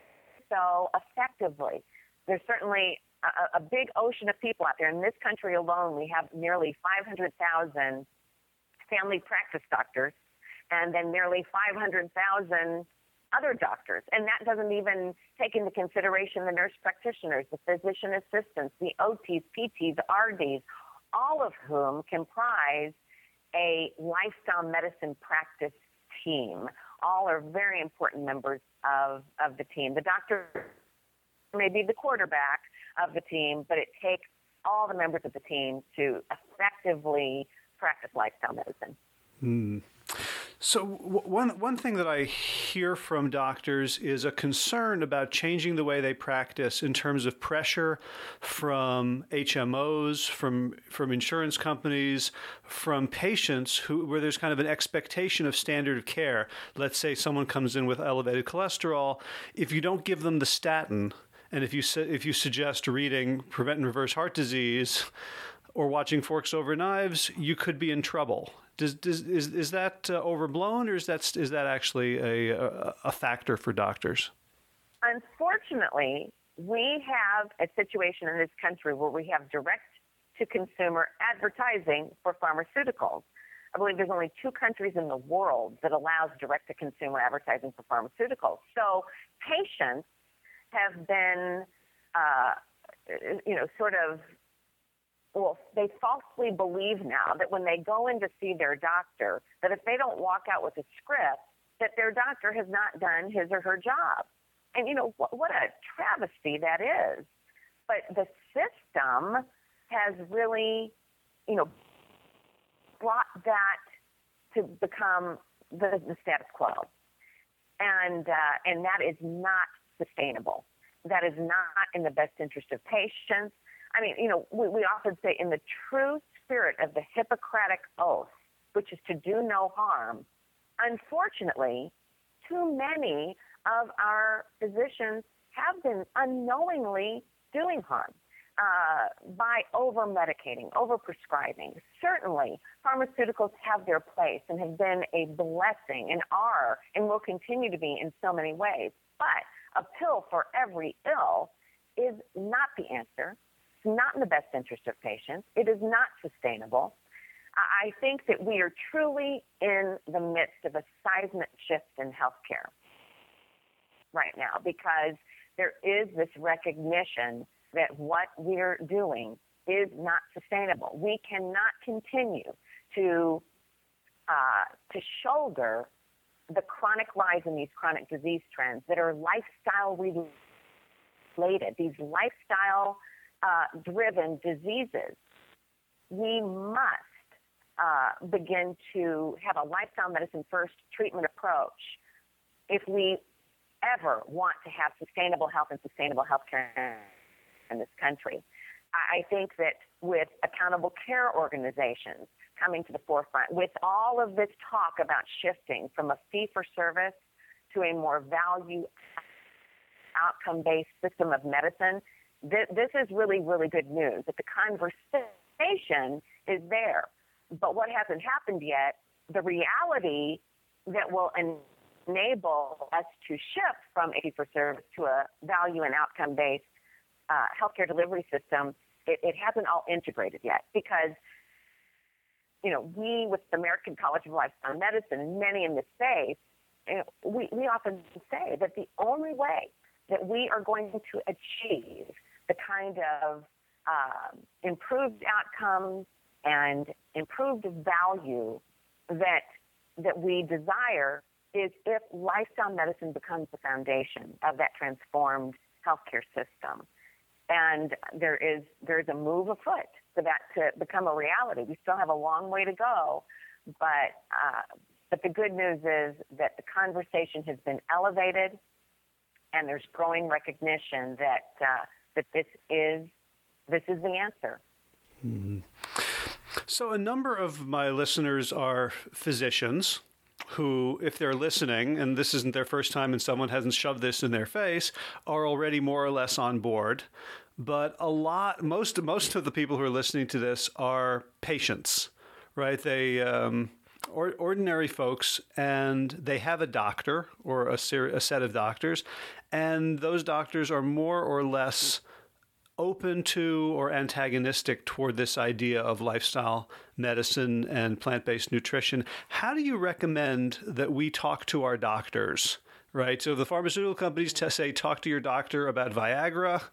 B: so effectively. There's certainly a, a big ocean of people out there. In this country alone, we have nearly five hundred thousand family practice doctors, and then nearly five hundred thousand other doctors. And that doesn't even take into consideration the nurse practitioners, the physician assistants, the O Ts, P Ts, R Ds, all of whom comprise a lifestyle medicine practice team. All are very important members of, of the team. The doctor may be the quarterback of the team, but it takes all the members of the team to effectively practice lifestyle medicine.
A: Hmm. So one one thing that I hear from doctors is a concern about changing the way they practice in terms of pressure from H M Os, from from insurance companies, from patients who where there's kind of an expectation of standard of care. Let's say someone comes in with elevated cholesterol. If you don't give them the statin, and if you su- if you suggest reading Prevent and Reverse Heart Disease or watching Forks Over Knives, you could be in trouble. Does, does, is is that uh, overblown, or is that is that actually a, a a factor for doctors?
B: Unfortunately, we have a situation in this country where we have direct-to-consumer advertising for pharmaceuticals. I believe there's only two countries in the world that allows direct-to-consumer advertising for pharmaceuticals. So patients have been, uh, you know, sort of. Well, they falsely believe now that when they go in to see their doctor, that if they don't walk out with a script, that their doctor has not done his or her job. And, you know, what, what a travesty that is. But the system has really, you know, brought that to become the, the status quo. And, uh, and that is not sustainable. That is not in the best interest of patients. I mean, you know, we, we often say in the true spirit of the Hippocratic Oath, which is to do no harm, unfortunately, too many of our physicians have been unknowingly doing harm uh, by over-medicating, over-prescribing. Certainly, pharmaceuticals have their place and have been a blessing and are and will continue to be in so many ways. But a pill for every ill is not the answer. It's not in the best interest of patients. It is not sustainable. I think that we are truly in the midst of a seismic shift in healthcare right now, because there is this recognition that what we're doing is not sustainable. We cannot continue to uh, to shoulder the chronic rise in these chronic disease trends that are lifestyle related, these lifestyle uh, driven diseases. We must uh, begin to have a lifestyle medicine first treatment approach if we ever want to have sustainable health and sustainable health care in this country. I think that with accountable care organizations coming to the forefront, with all of this talk about shifting from a fee-for-service to a more value outcome-based system of medicine, th- this is really, really good news, that the conversation is there. But what hasn't happened yet, the reality that will enable us to shift from a fee-for-service to a value and outcome-based uh, healthcare delivery system, it, it hasn't all integrated yet, because, you know, we with the American College of Lifestyle Medicine and many in this space, you know, we, we often say that the only way that we are going to achieve the kind of uh, improved outcomes and improved value that that we desire is if lifestyle medicine becomes the foundation of that transformed healthcare system. And there is there is a move afoot for that to become a reality. We still have a long way to go, but uh, but the good news is that the conversation has been elevated, and there's growing recognition that uh, that this is this is the answer.
A: Mm-hmm. So a number of my listeners are physicians who, if they're listening, and this isn't their first time and someone hasn't shoved this in their face, are already more or less on board. But a lot, most, most of the people who are listening to this are patients, right? They, um, or, ordinary folks, and they have a doctor or a, ser- a set of doctors, and those doctors are more or less open to or antagonistic toward this idea of lifestyle medicine and plant-based nutrition. How do you recommend that we talk to our doctors, right? So the pharmaceutical companies t- say, talk to your doctor about Viagra.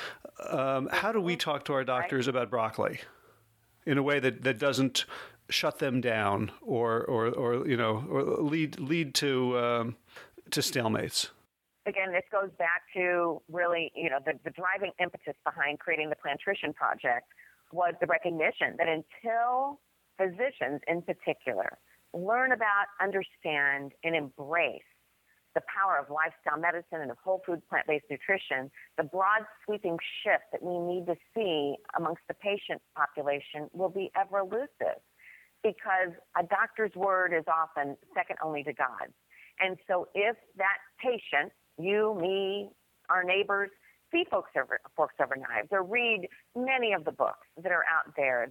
A: Um, how do we talk to our doctors about broccoli in a way that, that doesn't shut them down or, or, or you know, or lead lead to um, to stalemates?
B: Again, this goes back to really, you know, the, the driving impetus behind creating the Plantrition Project was the recognition that until physicians in particular learn about, understand, and embrace the power of lifestyle medicine and of whole food plant-based nutrition, the broad sweeping shift that we need to see amongst the patient population will be ever elusive, because a doctor's word is often second only to God's. And so if that patient, you, me, our neighbors, see Forks Over, Forks Over Knives, or read many of the books that are out there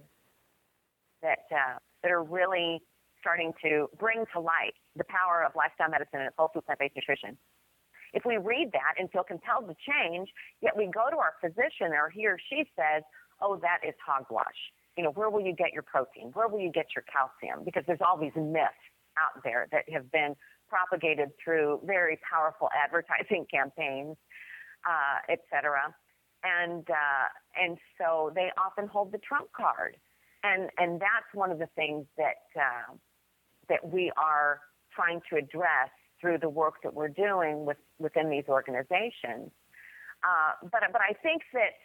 B: that uh, that are really starting to bring to light the power of lifestyle medicine and whole food plant-based nutrition. If we read that and feel compelled to change, yet we go to our physician or he or she says, oh, that is hogwash. You know, where will you get your protein? Where will you get your calcium? Because there's all these myths out there that have been propagated through very powerful advertising campaigns, uh, et cetera. And, uh, and so they often hold the trump card. And, and that's one of the things that, uh, that we are trying to address through the work that we're doing with, within these organizations. Uh, but, but I think that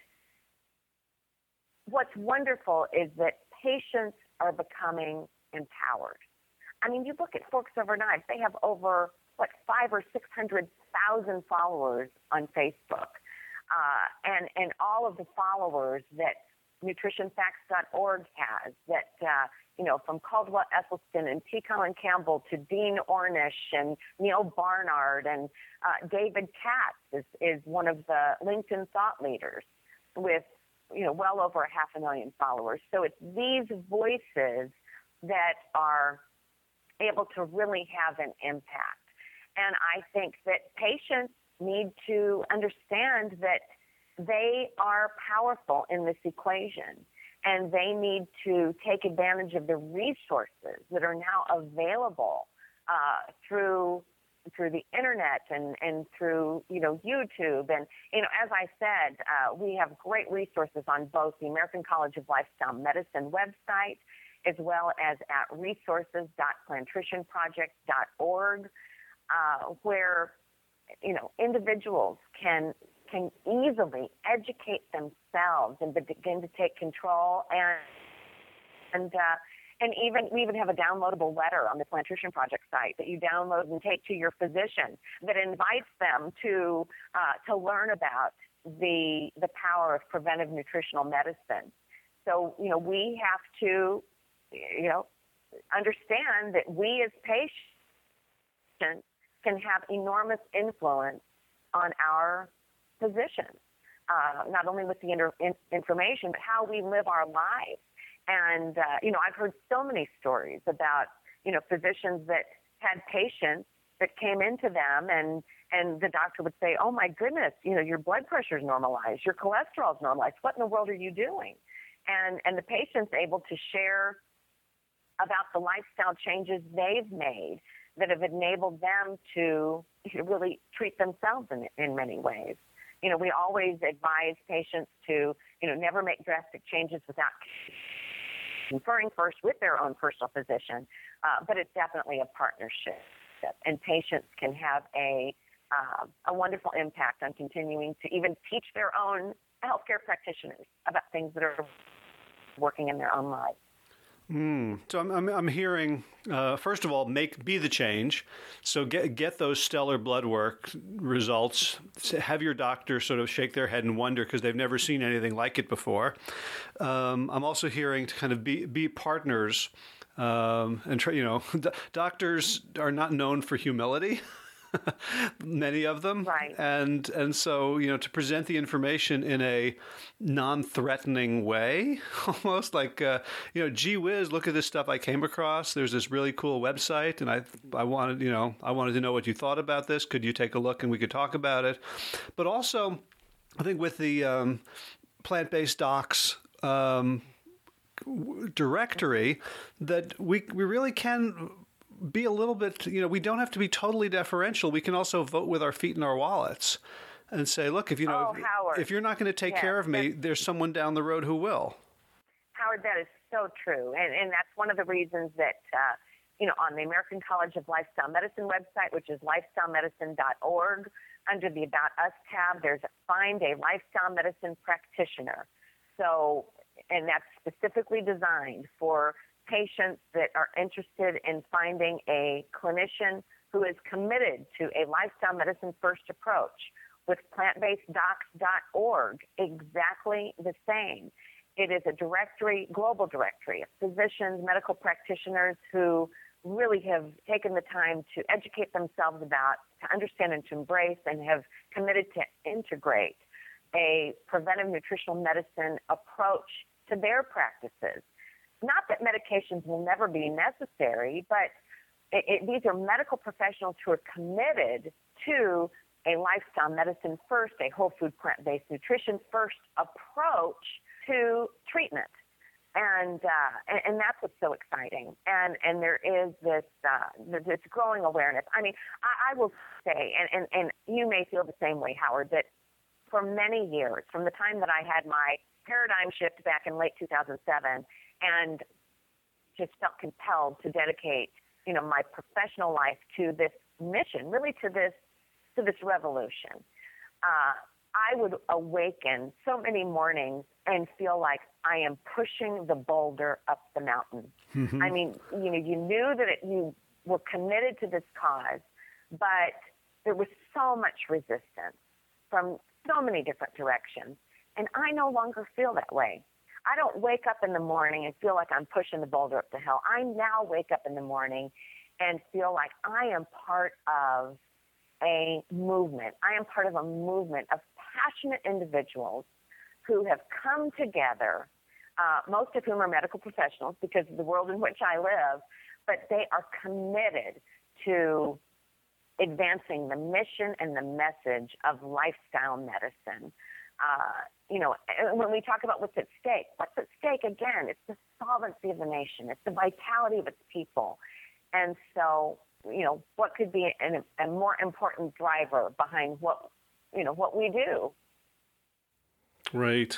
B: what's wonderful is that patients are becoming empowered. I mean, you look at Forks Over Knives, they have over what, five or six hundred thousand followers on Facebook, uh, and and all of the followers that nutrition facts dot org has, that uh, you know, from Caldwell Esselstyn and T. Colin Campbell to Dean Ornish and Neil Barnard, and uh, David Katz is, is one of the LinkedIn thought leaders with, you know, well over a half a million followers. So it's these voices that are able to really have an impact. And I think that patients need to understand that they are powerful in this equation, and they need to take advantage of the resources that are now available uh, through through the internet and, and through, you know, YouTube. And, you know, as I said, uh, we have great resources on both the American College of Lifestyle Medicine website as well as at resources dot plantrition project dot org, uh, where, you know, individuals can can easily educate themselves and begin to take control, and and uh, and even we even have a downloadable letter on the Plantrition Project site that you download and take to your physician that invites them to uh, to learn about the the power of preventive nutritional medicine. So, you know, we have to, you know, understand that we as patients can have enormous influence on our physicians, uh, not only with the inter- in- information, but how we live our lives. And, uh, you know, I've heard so many stories about, you know, physicians that had patients that came into them, and, and the doctor would say, oh, my goodness, you know, your blood pressure's normalized, your cholesterol's normalized. What in the world are you doing? And, and the patient's able to share about the lifestyle changes they've made that have enabled them to really treat themselves in, in many ways. You know, we always advise patients to, you know, never make drastic changes without conferring first with their own personal physician, uh, but it's definitely a partnership, and patients can have a uh, a wonderful impact on continuing to even teach their own healthcare practitioners about things that are working in their own lives.
A: Mm. So I'm, I'm, I'm hearing, uh, first of all, make be the change. So get get those stellar blood work results. Have your doctor sort of shake their head and wonder because they've never seen anything like it before. Um, I'm also hearing to kind of be be partners. Um, and try, you know, doctors are not known for humility. Many of them,
B: right?
A: And and so, you know, to present the information in a non-threatening way, almost like, uh, you know, gee whiz, look at this stuff I came across. There's this really cool website, and I I wanted, you know, I wanted to know what you thought about this. Could you take a look and we could talk about it? But also, I think with the um, plant-based docs um, directory, that we we really can be a little bit, you know, we don't have to be totally deferential. We can also vote with our feet in our wallets and say, look, if you know,
B: oh,
A: if,
B: Howard.
A: if you're not going to take
B: yes,
A: care of me, there's someone down the road who will.
B: Howard, that is so true. And, and that's one of the reasons that, uh, you know, on the American College of Lifestyle Medicine website, which is lifestyle medicine dot org, under the About Us tab, there's a Find a Lifestyle Medicine Practitioner. So, and that's specifically designed for patients that are interested in finding a clinician who is committed to a lifestyle medicine first approach. With plant based docs dot org, exactly the same. It is a directory, global directory of physicians, medical practitioners who really have taken the time to educate themselves about, to understand and to embrace, and have committed to integrate a preventive nutritional medicine approach to their practices. Not that medications will never be necessary, but it, it, these are medical professionals who are committed to a lifestyle medicine first, a whole food plant-based nutrition first approach to treatment. And, uh, and and that's what's so exciting. And and there is this uh, this growing awareness. I mean, I, I will say, and, and, and you may feel the same way, Howard, that for many years, from the time that I had my paradigm shift back in late two thousand seven, and just felt compelled to dedicate, you know, my professional life to this mission, really to this to this revolution. Uh, I would awaken so many mornings and feel like I am pushing the boulder up the mountain. Mm-hmm. I mean, you know, you knew that it, you were committed to this cause, but there was so much resistance from so many different directions. And I no longer feel that way. I don't wake up in the morning and feel like I'm pushing the boulder up the hill. I now wake up in the morning and feel like I am part of a movement. I am part of a movement of passionate individuals who have come together, uh, most of whom are medical professionals because of the world in which I live, but they are committed to advancing the mission and the message of lifestyle medicine. Uh, you know, when we talk about what's at stake, what's at stake, again, it's the solvency of the nation. It's the vitality of its people. And so, you know, what could be an, a more important driver behind what, you know, what we do?
A: Right.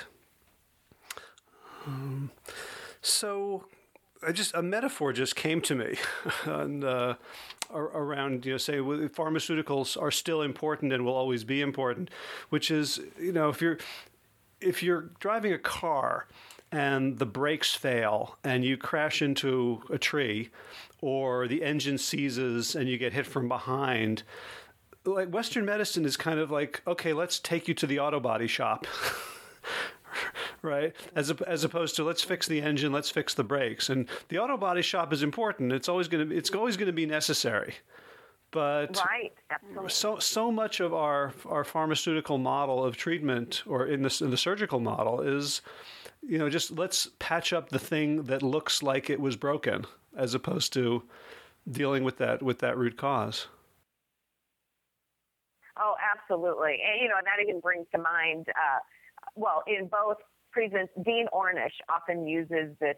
A: Um, so I just, a metaphor just came to me and, uh, around, you know, say pharmaceuticals are still important and will always be important, which is, you know, if you're, if you're driving a car and the brakes fail and you crash into a tree or the engine seizes and you get hit from behind, like Western medicine is kind of like, okay, let's take you to the auto body shop. Right, as a, as opposed to let's fix the engine, let's fix the brakes, and the auto body shop is important. It's always going to it's always going to be necessary, but
B: right, absolutely.
A: So so much of our our pharmaceutical model of treatment, or in the in the surgical model, is, you know, just let's patch up the thing that looks like it was broken, as opposed to dealing with that with that root cause.
B: Oh, absolutely, and you know that even brings to mind. Uh, well, in both. Presents, Dean Ornish often uses this,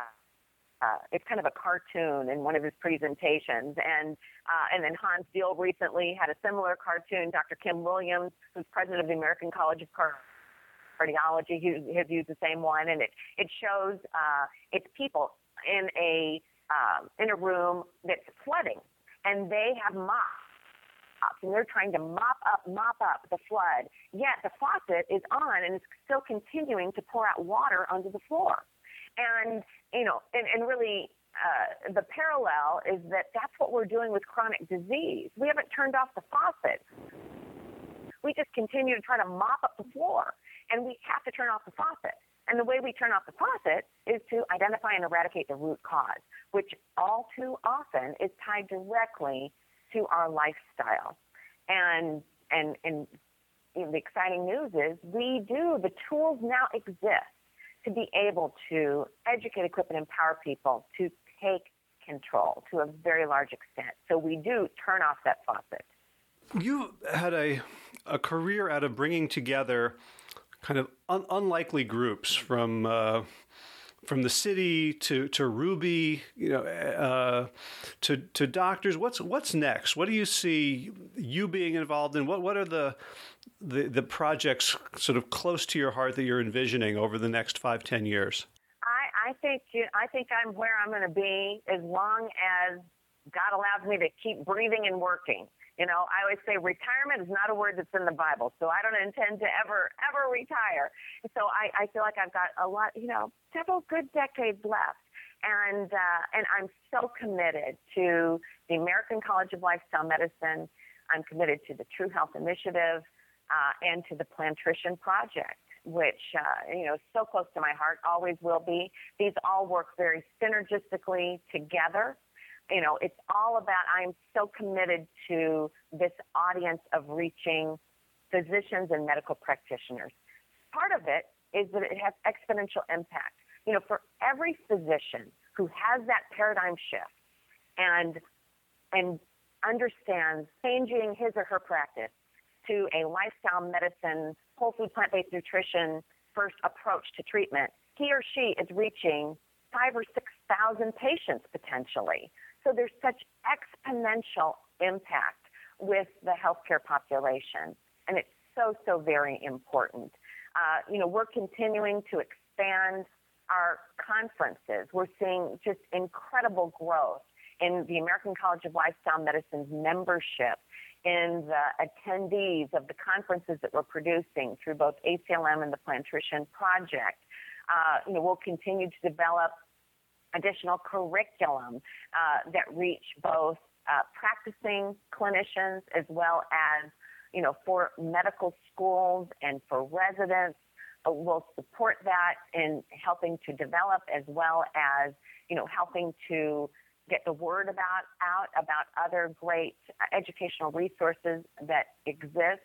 B: uh, uh, it's kind of a cartoon in one of his presentations. And uh, and then Hans Deal recently had a similar cartoon. Doctor Kim Williams, who's president of the American College of Cardiology, he has used the same one. And it, it shows uh, it's people in a, uh, in a room that's flooding, and they have mops. And they're trying to mop up, mop up the flood. Yet the faucet is on and it's still continuing to pour out water onto the floor. And, you know, and, and really uh, the parallel is that that's what we're doing with chronic disease. We haven't turned off the faucet. We just continue to try to mop up the floor. And we have to turn off the faucet. And the way we turn off the faucet is to identify and eradicate the root cause, which all too often is tied directly to our lifestyle. And and and you know, the exciting news is we do, the tools now exist to be able to educate, equip, and empower people to take control to a very large extent. So we do turn off that faucet.
A: You had a a career out of bringing together kind of un- unlikely groups from uh, from the city to, to Ruby, you know, uh, to to doctors. What's what's next? What do you see you being involved in? What what are the the, the projects sort of close to your heart that you're envisioning over the next five, ten years?
B: I, I think I think I'm where I'm going to be as long as God allows me to keep breathing and working. You know, I always say retirement is not a word that's in the Bible, so I don't intend to ever, ever retire. So I, I feel like I've got a lot, you know, several good decades left. And uh, and I'm so committed to the American College of Lifestyle Medicine. I'm committed to the True Health Initiative uh, and to the Plantrition Project, which, uh, you know, is so close to my heart, always will be. These all work very synergistically together. You know, it's all about, I'm so committed to this audience of reaching physicians and medical practitioners. Part of it is that it has exponential impact. You know, for every physician who has that paradigm shift and and understands changing his or her practice to a lifestyle medicine, whole food, plant-based nutrition first approach to treatment, he or she is reaching five or six thousand patients potentially. So there's such exponential impact with the healthcare population, and it's so, so very important. Uh, you know, we're continuing to expand our conferences. We're seeing just incredible growth in the American College of Lifestyle Medicine's membership, in the attendees of the conferences that we're producing through both A C L M and the Plantrition Project. Uh, you know, we'll continue to develop additional curriculum uh, that reach both uh, practicing clinicians as well as, you know, for medical schools and for residents. Uh, we'll support that in helping to develop as well as, you know, helping to get the word about out about other great educational resources that exist.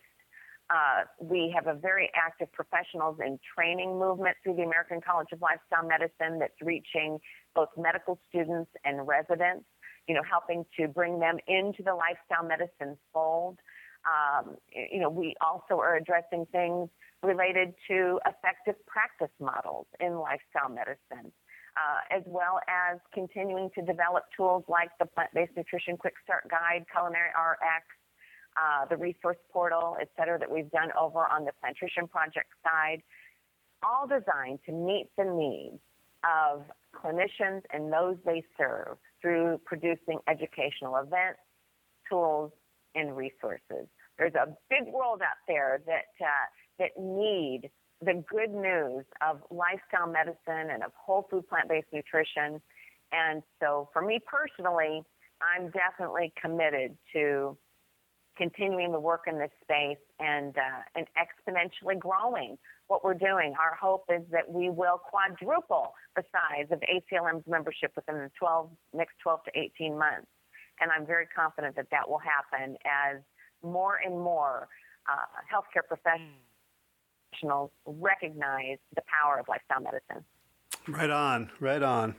B: Uh, we have a very active professionals in training movement through the American College of Lifestyle Medicine that's reaching both medical students and residents, you know, helping to bring them into the lifestyle medicine fold. Um, you know, we also are addressing things related to effective practice models in lifestyle medicine, uh, as well as continuing to develop tools like the Plant-Based Nutrition Quick Start Guide, Culinary R X, uh, the resource portal, et cetera, that we've done over on the Plantrition Project side, all designed to meet the needs of clinicians and those they serve through producing educational events, tools, and resources. There's a big world out there that uh, that need the good news of lifestyle medicine and of whole food plant-based nutrition. And so for me personally, I'm definitely committed to continuing the work in this space and uh, and exponentially growing what we're doing. Our hope is that we will quadruple the size of A C L M's membership within the twelve, next twelve to eighteen months. And I'm very confident that that will happen as more and more uh, healthcare professionals recognize the power of lifestyle medicine.
A: Right on, right on.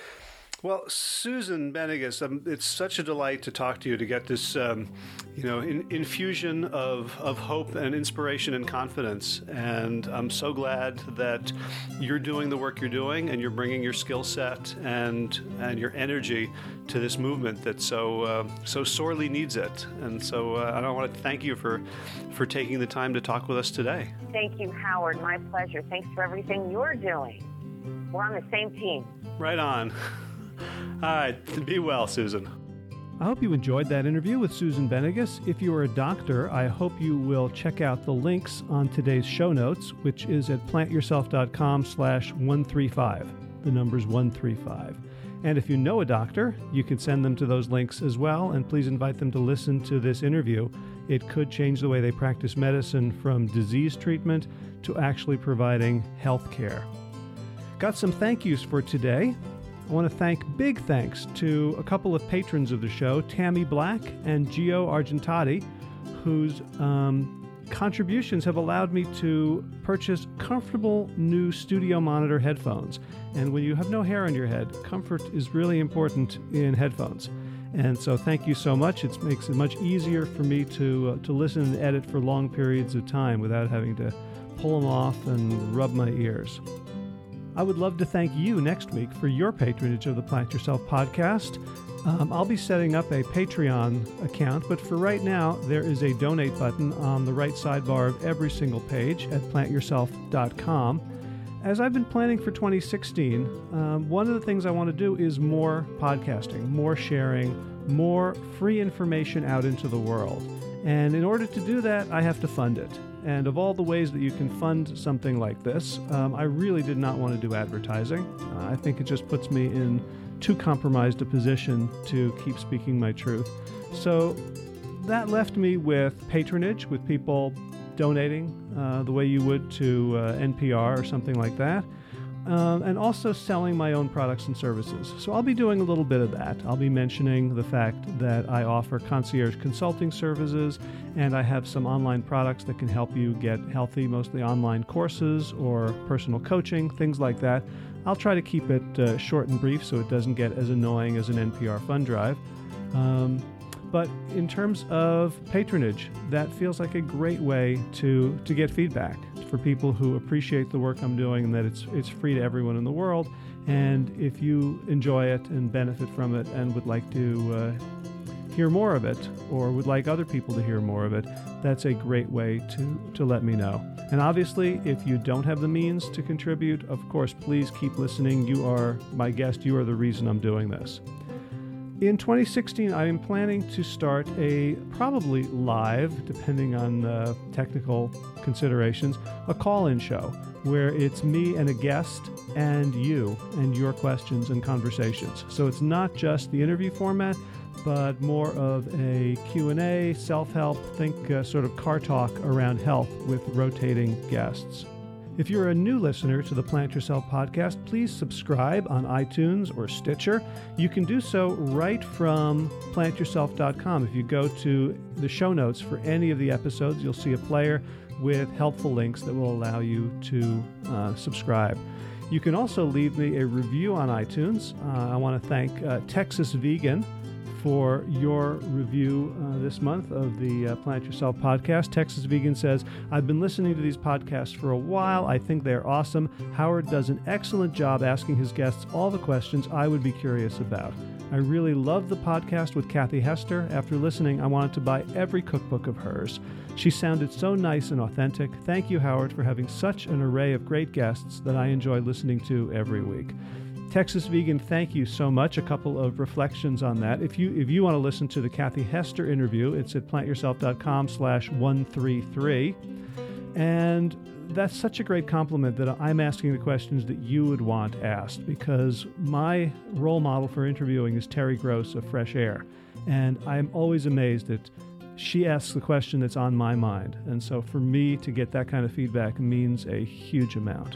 A: Well, Susan Benegas, um, it's such a delight to talk to you, to get this, um, you know, in, infusion of, of hope and inspiration and confidence. And I'm so glad that you're doing the work you're doing and you're bringing your skill set and and your energy to this movement that so uh, so sorely needs it. And so uh, I want to thank you for, for taking the time to talk with us today.
B: Thank you, Howard. My pleasure. Thanks for everything you're doing. We're on the same team.
A: Right on. All right. Be well, Susan. I hope you enjoyed that interview with Susan Benegas. If you are a doctor, I hope you will check out the links on today's show notes, which is at plantyourself.com slash 135. The number's one three five. And if you know a doctor, you can send them to those links as well, and please invite them to listen to this interview. It could change the way they practice medicine from disease treatment to actually providing health care. Got some thank yous for today. I want to thank big thanks to a couple of patrons of the show, Tammy Black and Gio Argentati, whose um, contributions have allowed me to purchase comfortable new studio monitor headphones. And when you have no hair on your head, comfort is really important in headphones. And so thank you so much. It makes it much easier for me to uh, to listen and edit for long periods of time without having to pull them off and rub my ears. I would love to thank you next week for your patronage of the Plant Yourself podcast. Um, I'll be setting up a Patreon account, but for right now, there is a donate button on the right sidebar of every single page at plant yourself dot com. As I've been planning for twenty sixteen, um, one of the things I want to do is more podcasting, more sharing, more free information out into the world. And in order to do that, I have to fund it. And of all the ways that you can fund something like this, um, I really did not want to do advertising. Uh, I think it just puts me in too compromised a position to keep speaking my truth. So that left me with patronage, with people donating uh, the way you would to uh, N P R or something like that. Um, and also selling my own products and services. So I'll be doing a little bit of that. I'll be mentioning the fact that I offer concierge consulting services, and I have some online products that can help you get healthy, mostly online courses or personal coaching, things like that. I'll try to keep it uh, short and brief so it doesn't get as annoying as an N P R fund drive. Um, But in terms of patronage, that feels like a great way to, to get feedback for people who appreciate the work I'm doing, and that it's it's free to everyone in the world. And if you enjoy it and benefit from it and would like to uh, hear more of it, or would like other people to hear more of it, that's a great way to, to let me know. And obviously, if you don't have the means to contribute, of course, please keep listening. You are my guest. You are the reason I'm doing this. In twenty sixteen, I am planning to start a, probably live, depending on uh, technical considerations, a call-in show where it's me and a guest and you and your questions and conversations. So it's not just the interview format, but more of a Q and A, self-help, think uh, sort of car talk around health with rotating guests. If you're a new listener to the Plant Yourself podcast, please subscribe on iTunes or Stitcher. You can do so right from plant yourself dot com. If you go to the show notes for any of the episodes, you'll see a player with helpful links that will allow you to uh, subscribe. You can also leave me a review on iTunes. Uh, I want to thank uh, Texas Vegan for your review uh, this month of the uh, Plant Yourself podcast. Texas Vegan says, I've been listening to these podcasts for a while. I think they're awesome. Howard does an excellent job asking his guests all the questions I would be curious about. I really love the podcast with Kathy Hester. After listening, I wanted to buy every cookbook of hers. She sounded so nice and authentic. Thank you, Howard, for having such an array of great guests that I enjoy listening to every week. Texas Vegan, thank you so much. A couple of reflections on that. If you if you want to listen to the Kathy Hester interview, it's at plant yourself dot com slash one three three. And that's such a great compliment that I'm asking the questions that you would want asked, because my role model for interviewing is Terry Gross of Fresh Air. And I'm always amazed that she asks the question that's on my mind. And so for me to get that kind of feedback means a huge amount.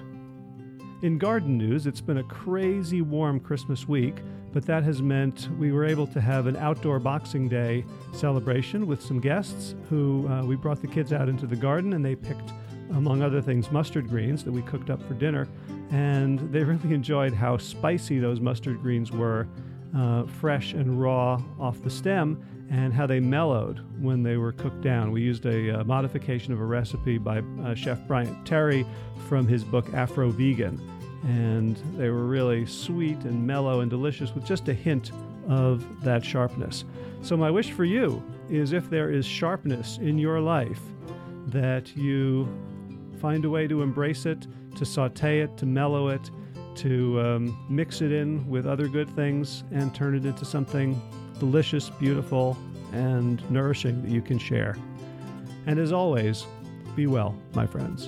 A: In garden news, it's been a crazy warm Christmas week, but that has meant we were able to have an outdoor Boxing Day celebration with some guests who uh, we brought the kids out into the garden, and they picked, among other things, mustard greens that we cooked up for dinner. And they really enjoyed how spicy those mustard greens were, uh, fresh and raw off the stem, and how they mellowed when they were cooked down. We used a uh, modification of a recipe by uh, Chef Bryant Terry from his book Afro Vegan. And they were really sweet and mellow and delicious with just a hint of that sharpness. So my wish for you is, if there is sharpness in your life, that you find a way to embrace it, to saute it, to mellow it, to um, mix it in with other good things and turn it into something delicious, beautiful, and nourishing that you can share. And as always, be well, my friends.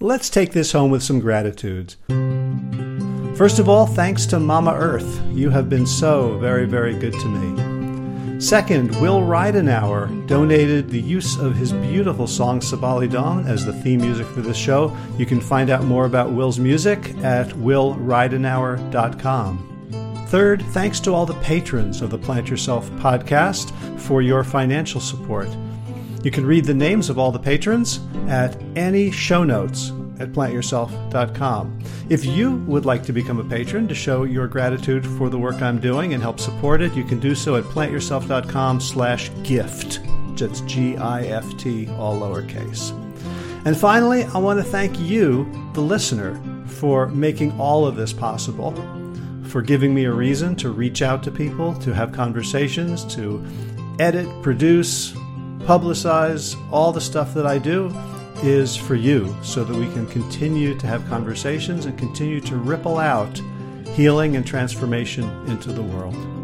A: let's take this home with some gratitudes. First of all, thanks to Mama Earth. You have been so very, very good to me. Second, Will Ridenauer donated the use of his beautiful song Sabali Dawn as the theme music for this show. You can find out more about Will's music at will ridenauer dot com. Third, thanks to all the patrons of the Plant Yourself podcast for your financial support. You can read the names of all the patrons at any show notes at plant yourself dot com. If you would like to become a patron to show your gratitude for the work I'm doing and help support it, you can do so at plant yourself dot com slash gift. That's G I F T, all lowercase. And finally, I want to thank you, the listener, for making all of this possible, for giving me a reason to reach out to people, to have conversations, to edit, produce, publicize. All the stuff that I do is for you, so that we can continue to have conversations and continue to ripple out healing and transformation into the world.